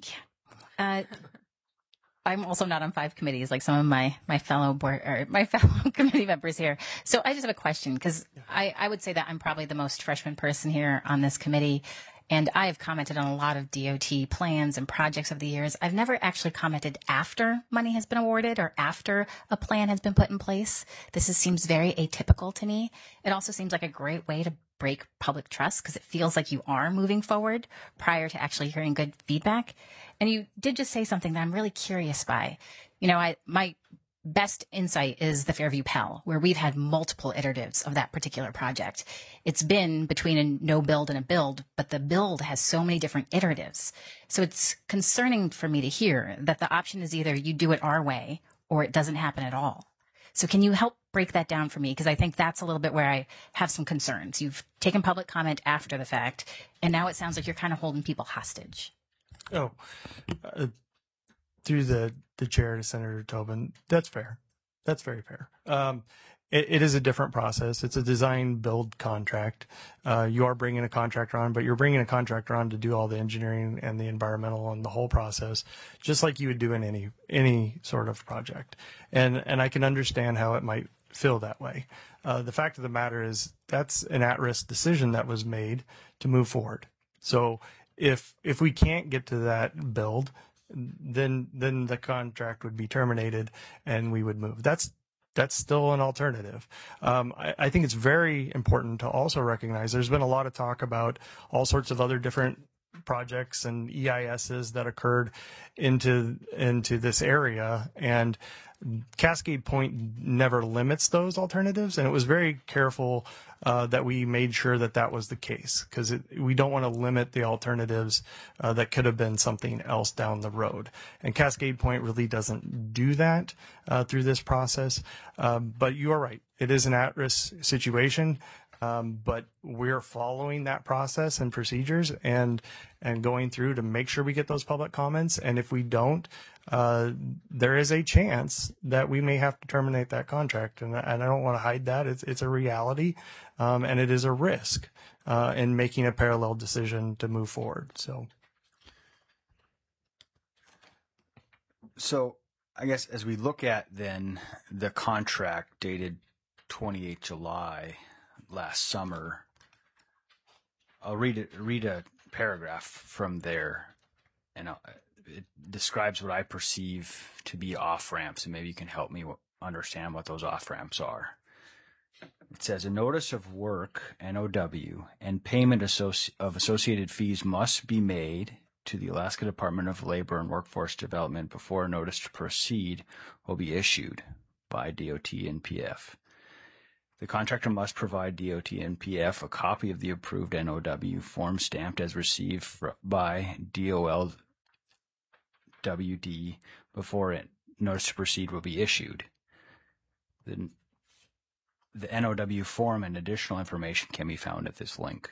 I'm also not on 5 committees like some of my fellow committee members here. So I just have a question, because I would say that I'm probably the most freshman person here on this committee. And I have commented on a lot of DOT plans and projects over the years. I've never actually commented after money has been awarded or after a plan has been put in place. Seems very atypical to me. It also seems like a great way to break public trust, because it feels like you are moving forward prior to actually hearing good feedback. And you did just say something that I'm really curious by. My best insight is the Fairview Pell, where we've had multiple iteratives of that particular project. It's been between a no build and a build, but the build has so many different iteratives. So it's concerning for me to hear that the option is either you do it our way or it doesn't happen at all. So can you help break that down for me? Because I think that's a little bit where I have some concerns. You've taken public comment after the fact, and now it sounds like you're kind of holding people hostage. Through the chair to Senator Tobin, that's fair. That's very fair. It is a different process. It's a design build contract. You are bringing a contractor on, but you're bringing a contractor on to do all the engineering and the environmental and the whole process, just like you would do in any sort of project. And I can understand how it might feel that way. The fact of the matter is that's an at-risk decision that was made to move forward. So if we can't get to that build, then the contract would be terminated and we would move. That's still an alternative. I think it's very important to also recognize there's been a lot of talk about all sorts of other different projects and EISs that occurred into this area, and Cascade Point never limits those alternatives, and it was very careful that we made sure that was the case, because we don't want to limit the alternatives that could have been something else down the road. And Cascade Point really doesn't do that through this process. But you are right. It is an at-risk situation. But we're following that process and procedures and going through to make sure we get those public comments. And if we don't, there is a chance that we may have to terminate that contract. And I don't want to hide that. It's a reality, and it is a risk in making a parallel decision to move forward. So I guess as we look at then the contract dated 28 July last summer. I'll read a paragraph from there, and it describes what I perceive to be off-ramps, and maybe you can help me understand what those off-ramps are. It says, a notice of work, NOW, and payment of associated fees must be made to the Alaska Department of Labor and Workforce Development before a notice to proceed will be issued by DOT and PF. The contractor must provide DOT and PF a copy of the approved NOW form stamped as received by DOLWD before a notice to proceed will be issued. The NOW form and additional information can be found at this link.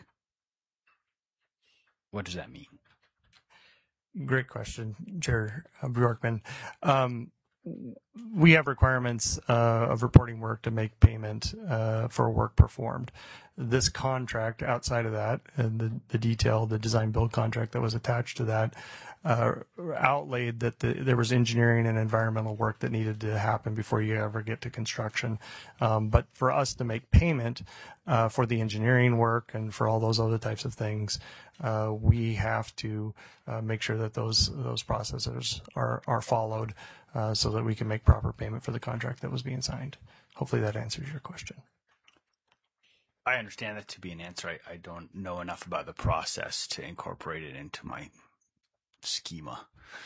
What does that mean? Great question, Chair Bjorkman. We have requirements of reporting work to make payment for work performed. This contract, outside of that, and the detail, the design build contract that was attached to that, outlaid that there was engineering and environmental work that needed to happen before you ever get to construction. But for us to make payment for the engineering work and for all those other types of things, we have to make sure that those processes are followed so that we can make proper payment for the contract that was being signed. Hopefully that answers your question. I understand that to be an answer. I don't know enough about the process to incorporate it into my schema.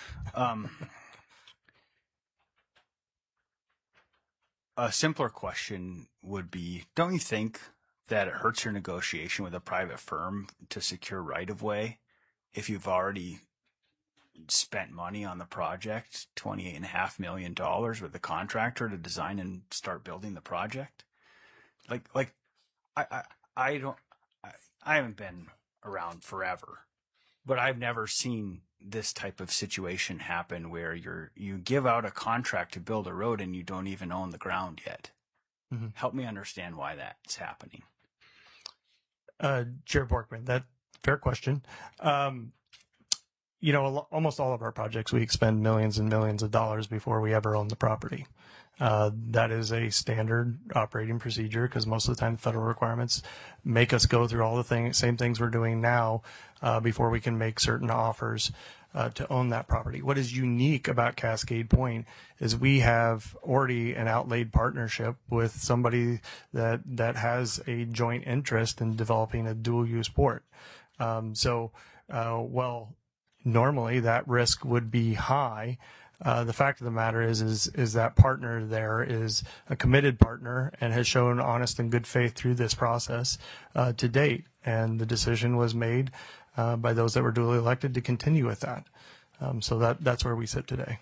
A simpler question would be, don't you think that it hurts your negotiation with a private firm to secure right-of-way if you've already spent money on the project, $28.5 million with the contractor to design and start building the project? I haven't been around forever, but I've never seen this type of situation happen where you give out a contract to build a road and you don't even own the ground yet. Mm-hmm. Help me understand why that's happening. Chair Borkman, that fair question. Almost all of our projects, we expend millions and millions of dollars before we ever own the property. That is a standard operating procedure because most of the time the federal requirements make us go through all the same things we're doing now before we can make certain offers to own that property. What is unique about Cascade Point is we have already an outlaid partnership with somebody that has a joint interest in developing a dual-use port. Normally that risk would be high. The fact of the matter is that partner there is a committed partner and has shown honest and good faith through this process to date. And the decision was made by those that were duly elected to continue with that. So that's where we sit today.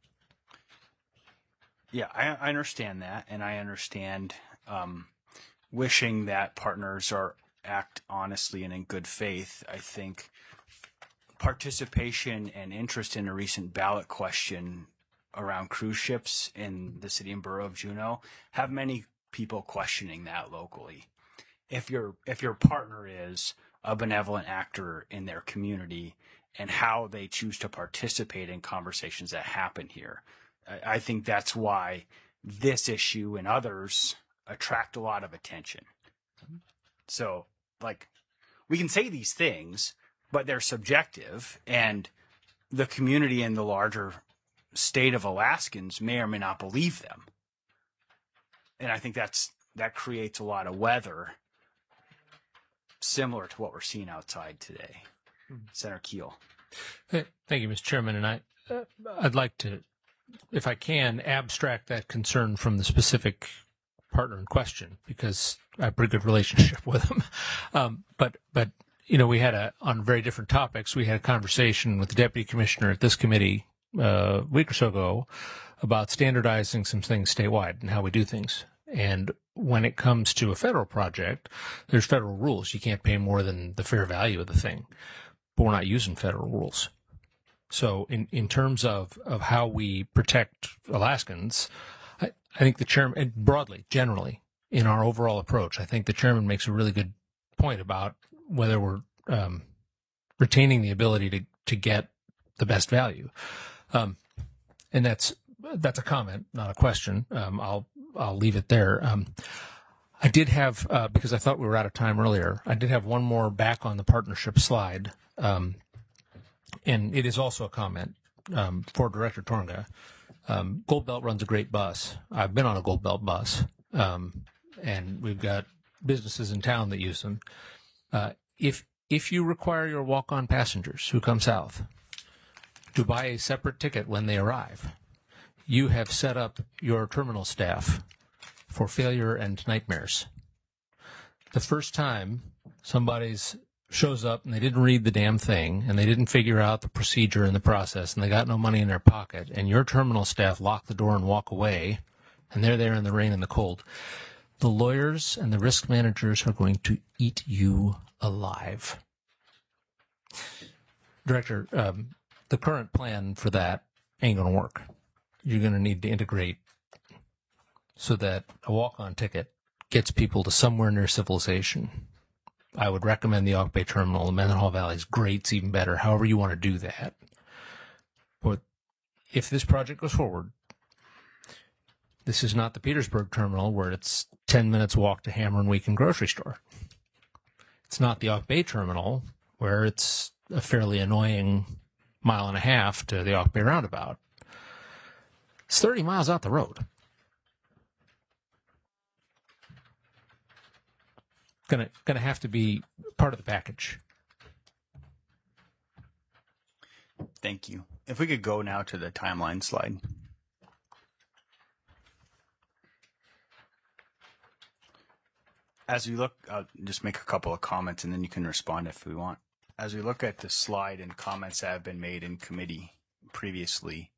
Yeah, I understand that, and I understand wishing that partners act honestly and in good faith. I think participation and interest in a recent ballot question around cruise ships in the city and borough of Juneau have many people questioning that locally. If your partner is a benevolent actor in their community and how they choose to participate in conversations that happen here, I think that's why this issue and others attract a lot of attention. So, we can say these things, but they're subjective, and the community and the larger state of Alaskans may or may not believe them. And I think that creates a lot of weather similar to what we're seeing outside today. Senator Keel. Thank you, Mr. Chairman. And I'd like to, if I can, abstract that concern from the specific partner in question, because I have a pretty good relationship with them. But we had on very different topics. We had a conversation with the deputy commissioner at this committee a week or so ago about standardizing some things statewide and how we do things. And when it comes to a federal project, there's federal rules. You can't pay more than the fair value of the thing. But we're not using federal rules. So in terms of how we protect Alaskans, I think the chairman, and broadly, generally, in our overall approach, I think the chairman makes a really good point about whether we're retaining the ability to get the best value. And that's a comment, not a question. I'll leave it there. I did have, because I thought we were out of time earlier, I did have one more back on the partnership slide, and it is also a comment for Director Tornga. Gold Belt runs a great bus. I've been on a Gold Belt bus, and we've got businesses in town that use them. If you require your walk-on passengers who come south to buy a separate ticket when they arrive, you have set up your terminal staff for failure and nightmares. The first time somebody's shows up and they didn't read the damn thing and they didn't figure out the procedure and the process and they got no money in their pocket and your terminal staff lock the door and walk away and they're there in the rain and the cold, the lawyers and the risk managers are going to eat you alive. Director, the current plan for that ain't going to work. You're going to need to integrate so that a walk-on ticket gets people to somewhere near civilization. I would recommend the Auk Bay Terminal. The Mendenhall Valley is great. It's even better. However you want to do that. But if this project goes forward, this is not the Petersburg Terminal where it's 10 minutes walk to Hammer and Weekend grocery store. It's not the Auk Bay Terminal where it's a fairly annoying mile and a half to the Auk Bay Roundabout. It's 30 miles out the road. Gonna have to be part of the package. Thank you. If we could go now to the timeline slide. As we look, I'll just make a couple of comments and then you can respond if we want. As we look at the slide and comments that have been made in committee previously,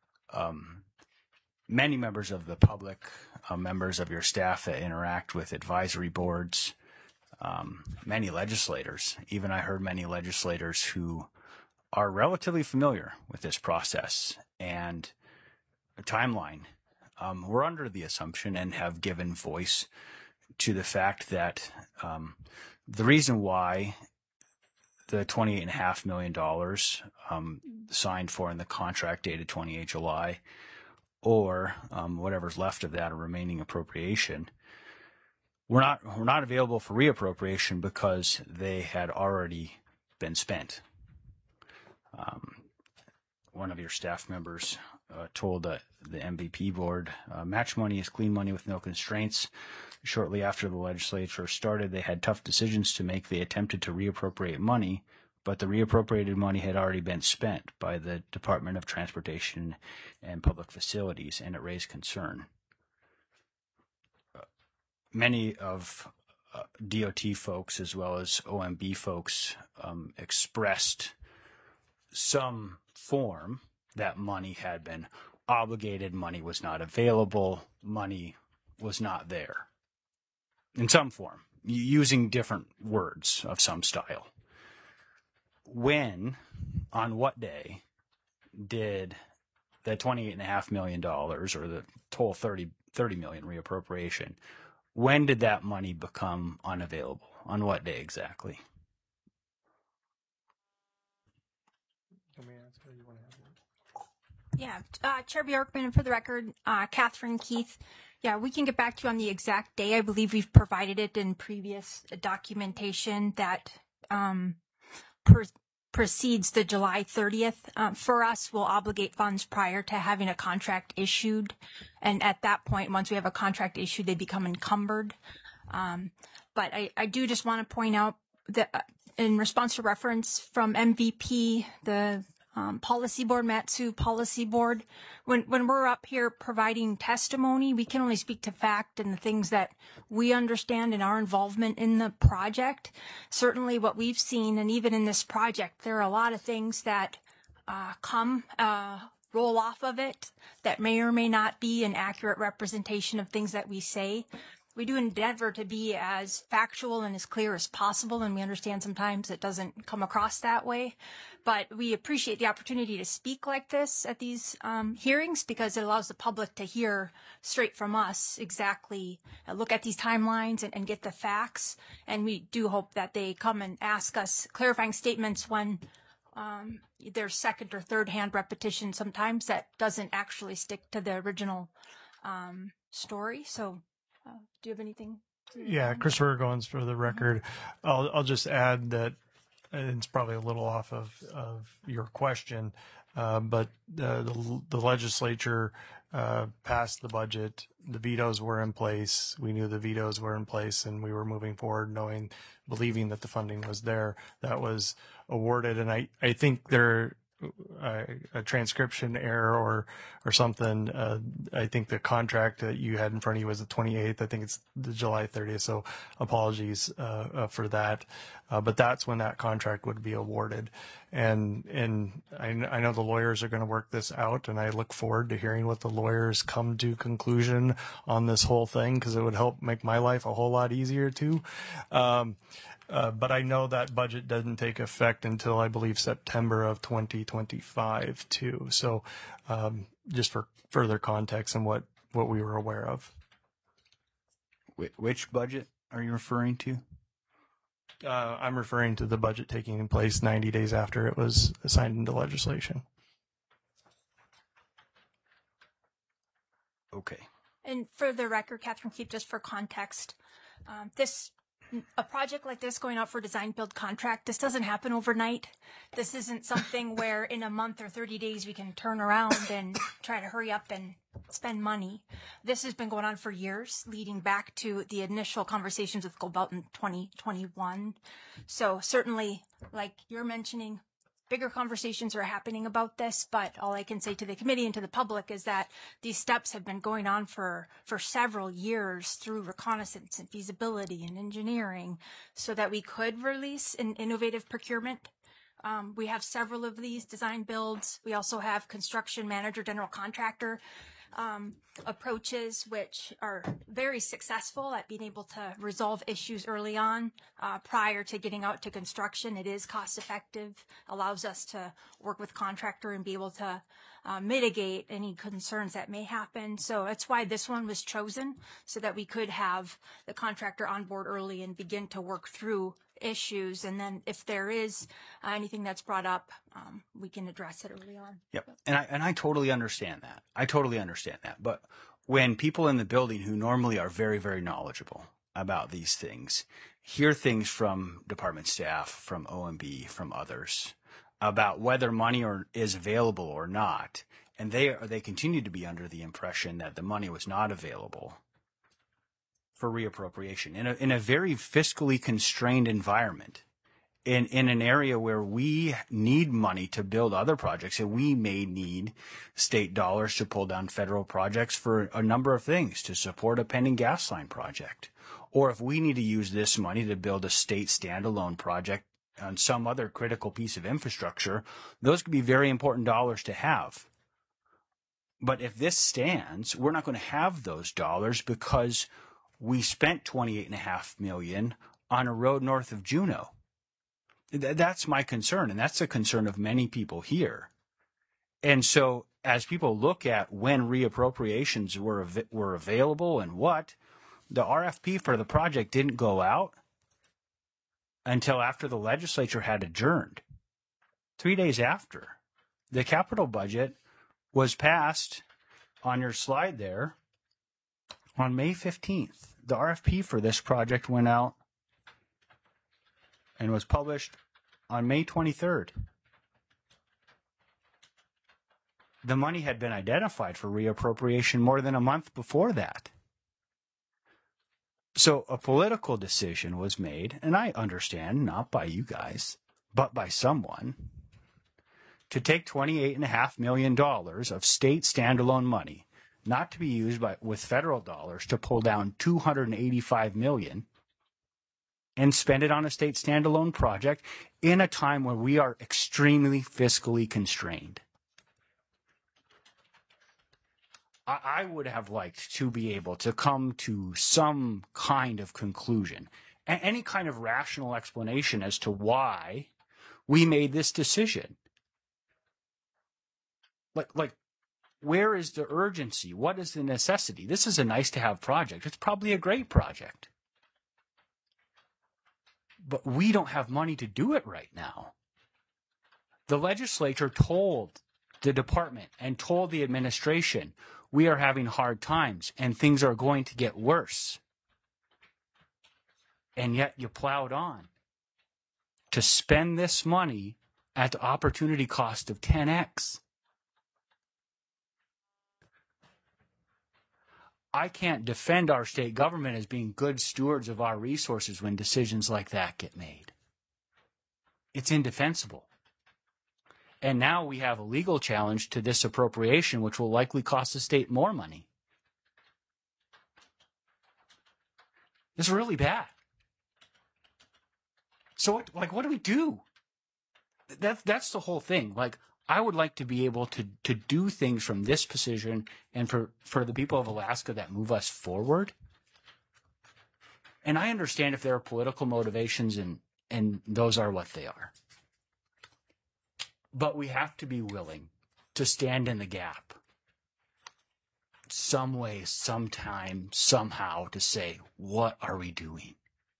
many members of the public, members of your staff that interact with advisory boards, many legislators, even I heard many legislators who are relatively familiar with this process and the timeline. We're under the assumption and have given voice to the fact that the reason why the $28.5 million signed for in the contract dated 28 July or whatever's left of that, a remaining appropriation, we're not available for reappropriation because they had already been spent. One of your staff members told the MVP board, match money is clean money with no constraints. Shortly after the legislature started, they had tough decisions to make. They attempted to reappropriate money, but the reappropriated money had already been spent by the Department of Transportation and Public Facilities, and it raised concern. Many of DOT folks as well as OMB folks expressed some form that money had been obligated, money was not available, money was not there. In some form, using different words of some style. When, on what day, did the $28.5 million or the total $30 million reappropriation, when did that money become unavailable? On what day exactly? Yeah, Chair Bjorkman, for the record, Catherine Keith. Yeah, we can get back to you on the exact day. I believe we've provided it in previous documentation that precedes the July 30th. For us, we'll obligate funds prior to having a contract issued. And at that point, once we have a contract issued, they become encumbered. But I do just want to point out that in response to reference from MVP, the policy board, Matsu policy board, when we're up here providing testimony, we can only speak to fact and the things that we understand in our involvement in the project. Certainly what we've seen, and even in this project, there are a lot of things that roll off of it that may or may not be an accurate representation of things that we say. We do endeavor to be as factual and as clear as possible, and we understand sometimes it doesn't come across that way. But we appreciate the opportunity to speak like this at these hearings because it allows the public to hear straight from us exactly, look at these timelines and get the facts. And we do hope that they come and ask us clarifying statements when there's second or third hand repetition sometimes that doesn't actually stick to the original story. So do you have anything Yeah, Christopher Goins for the record. I'll just add that it's probably a little off of your question, but the legislature passed the budget. The vetoes were in place. We knew the vetoes were in place, and we were moving forward, believing that the funding was there. That was awarded, and I think there. A transcription error or something. I think the contract that you had in front of you was the 28th. I think it's the July 30th. So apologies for that. But that's when that contract would be awarded. And I know the lawyers are going to work this out, and I look forward to hearing what the lawyers come to conclusion on this whole thing, because it would help make my life a whole lot easier too. But I know that budget doesn't take effect until, I believe, September of 2025 too. So just for further context and what we were aware of. Which budget are you referring to? I'm referring to the budget taking place 90 days after it was signed into legislation. Okay. And for the record, Catherine Keith, just for context, a project like this going out for design build contract, this doesn't happen overnight. This isn't something where in a month or 30 days we can turn around and try to hurry up and spend money. This has been going on for years, leading back to the initial conversations with Gobelt in 2021. So certainly, like you're mentioning, bigger conversations are happening about this, but all I can say to the committee and to the public is that these steps have been going on for several years through reconnaissance and feasibility and engineering so that we could release an innovative procurement. We have several of these design builds. We also have construction manager, general contractor approaches, which are very successful at being able to resolve issues early on prior to getting out to construction. It is cost effective, allows us to work with contractor and be able to mitigate any concerns that may happen. So that's why this one was chosen, so that we could have the contractor on board early and begin to work through issues, and then if there is anything that's brought up, we can address it early on. Yep, and I totally understand that. But when people in the building who normally are very, very knowledgeable about these things hear things from department staff, from OMB, from others about whether money is available or not, and they continue to be under the impression that the money was not available for reappropriation in a very fiscally constrained environment, in an area where we need money to build other projects, and we may need state dollars to pull down federal projects for a number of things, to support a pending gas line project, or if we need to use this money to build a state standalone project on some other critical piece of infrastructure, those could be very important dollars to have. But if this stands, we're not going to have those dollars because we spent $28.5 million on a road north of Juneau. That's my concern, and that's the concern of many people here. And so as people look at when reappropriations were available and what, the RFP for the project didn't go out until after the legislature had adjourned. 3 days after. The capital budget was passed on your slide there on May 15th. The RFP for this project went out and was published on May 23rd. The money had been identified for reappropriation more than a month before that. So a political decision was made, and I understand, not by you guys, but by someone, to take $28.5 million of state standalone money, not to be used with federal dollars, to pull down $285 million and spend it on a state standalone project in a time when we are extremely fiscally constrained. I would have liked to be able to come to some kind of conclusion, any kind of rational explanation as to why we made this decision. Like, where is the urgency? What is the necessity? This is a nice-to-have project. It's probably a great project. But we don't have money to do it right now. The legislature told the department and told the administration, we are having hard times and things are going to get worse. And yet you plowed on to spend this money at the opportunity cost of 10x. I can't defend our state government as being good stewards of our resources when decisions like that get made. It's indefensible. And now we have a legal challenge to this appropriation, which will likely cost the state more money. It's really bad. So, what do we do? That's the whole thing. Like, I would like to be able to do things from this position and for the people of Alaska that move us forward. And I understand if there are political motivations and those are what they are. But we have to be willing to stand in the gap some way, sometime, somehow to say, what are we doing?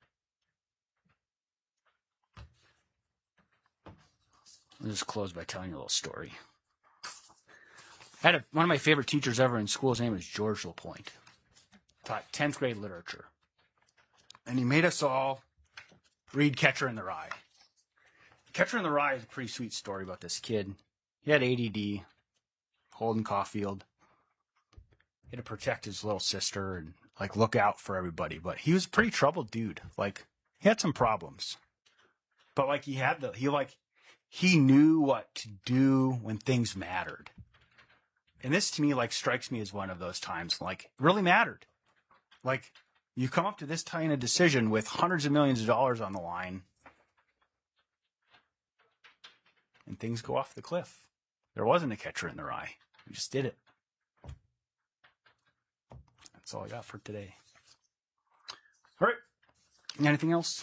I'll just close by telling you a little story. I had one of my favorite teachers ever in school. His name was George LaPointe. Taught 10th grade literature. And he made us all read Catcher in the Rye. Catcher in the Rye is a pretty sweet story about this kid. He had ADD, Holden Caulfield. He had to protect his little sister and look out for everybody. But he was a pretty troubled dude. He had some problems. But he knew what to do when things mattered. And this to me strikes me as one of those times it really mattered. You come up to this kind of decision with hundreds of millions of dollars on the line and things go off the cliff. There wasn't a Catcher in the Rye. We just did it. That's all I got for today. All right. Anything else?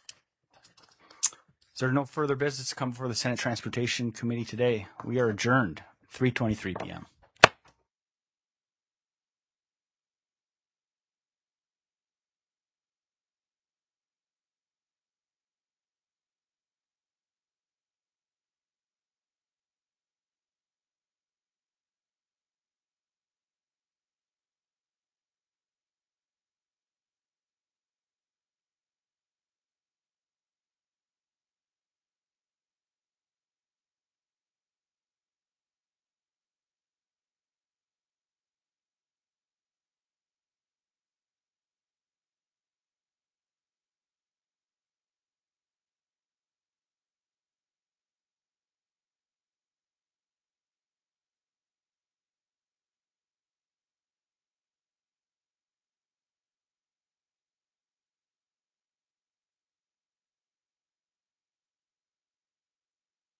Is there no further business to come before the Senate Transportation Committee today? We are adjourned, 3:23 p.m.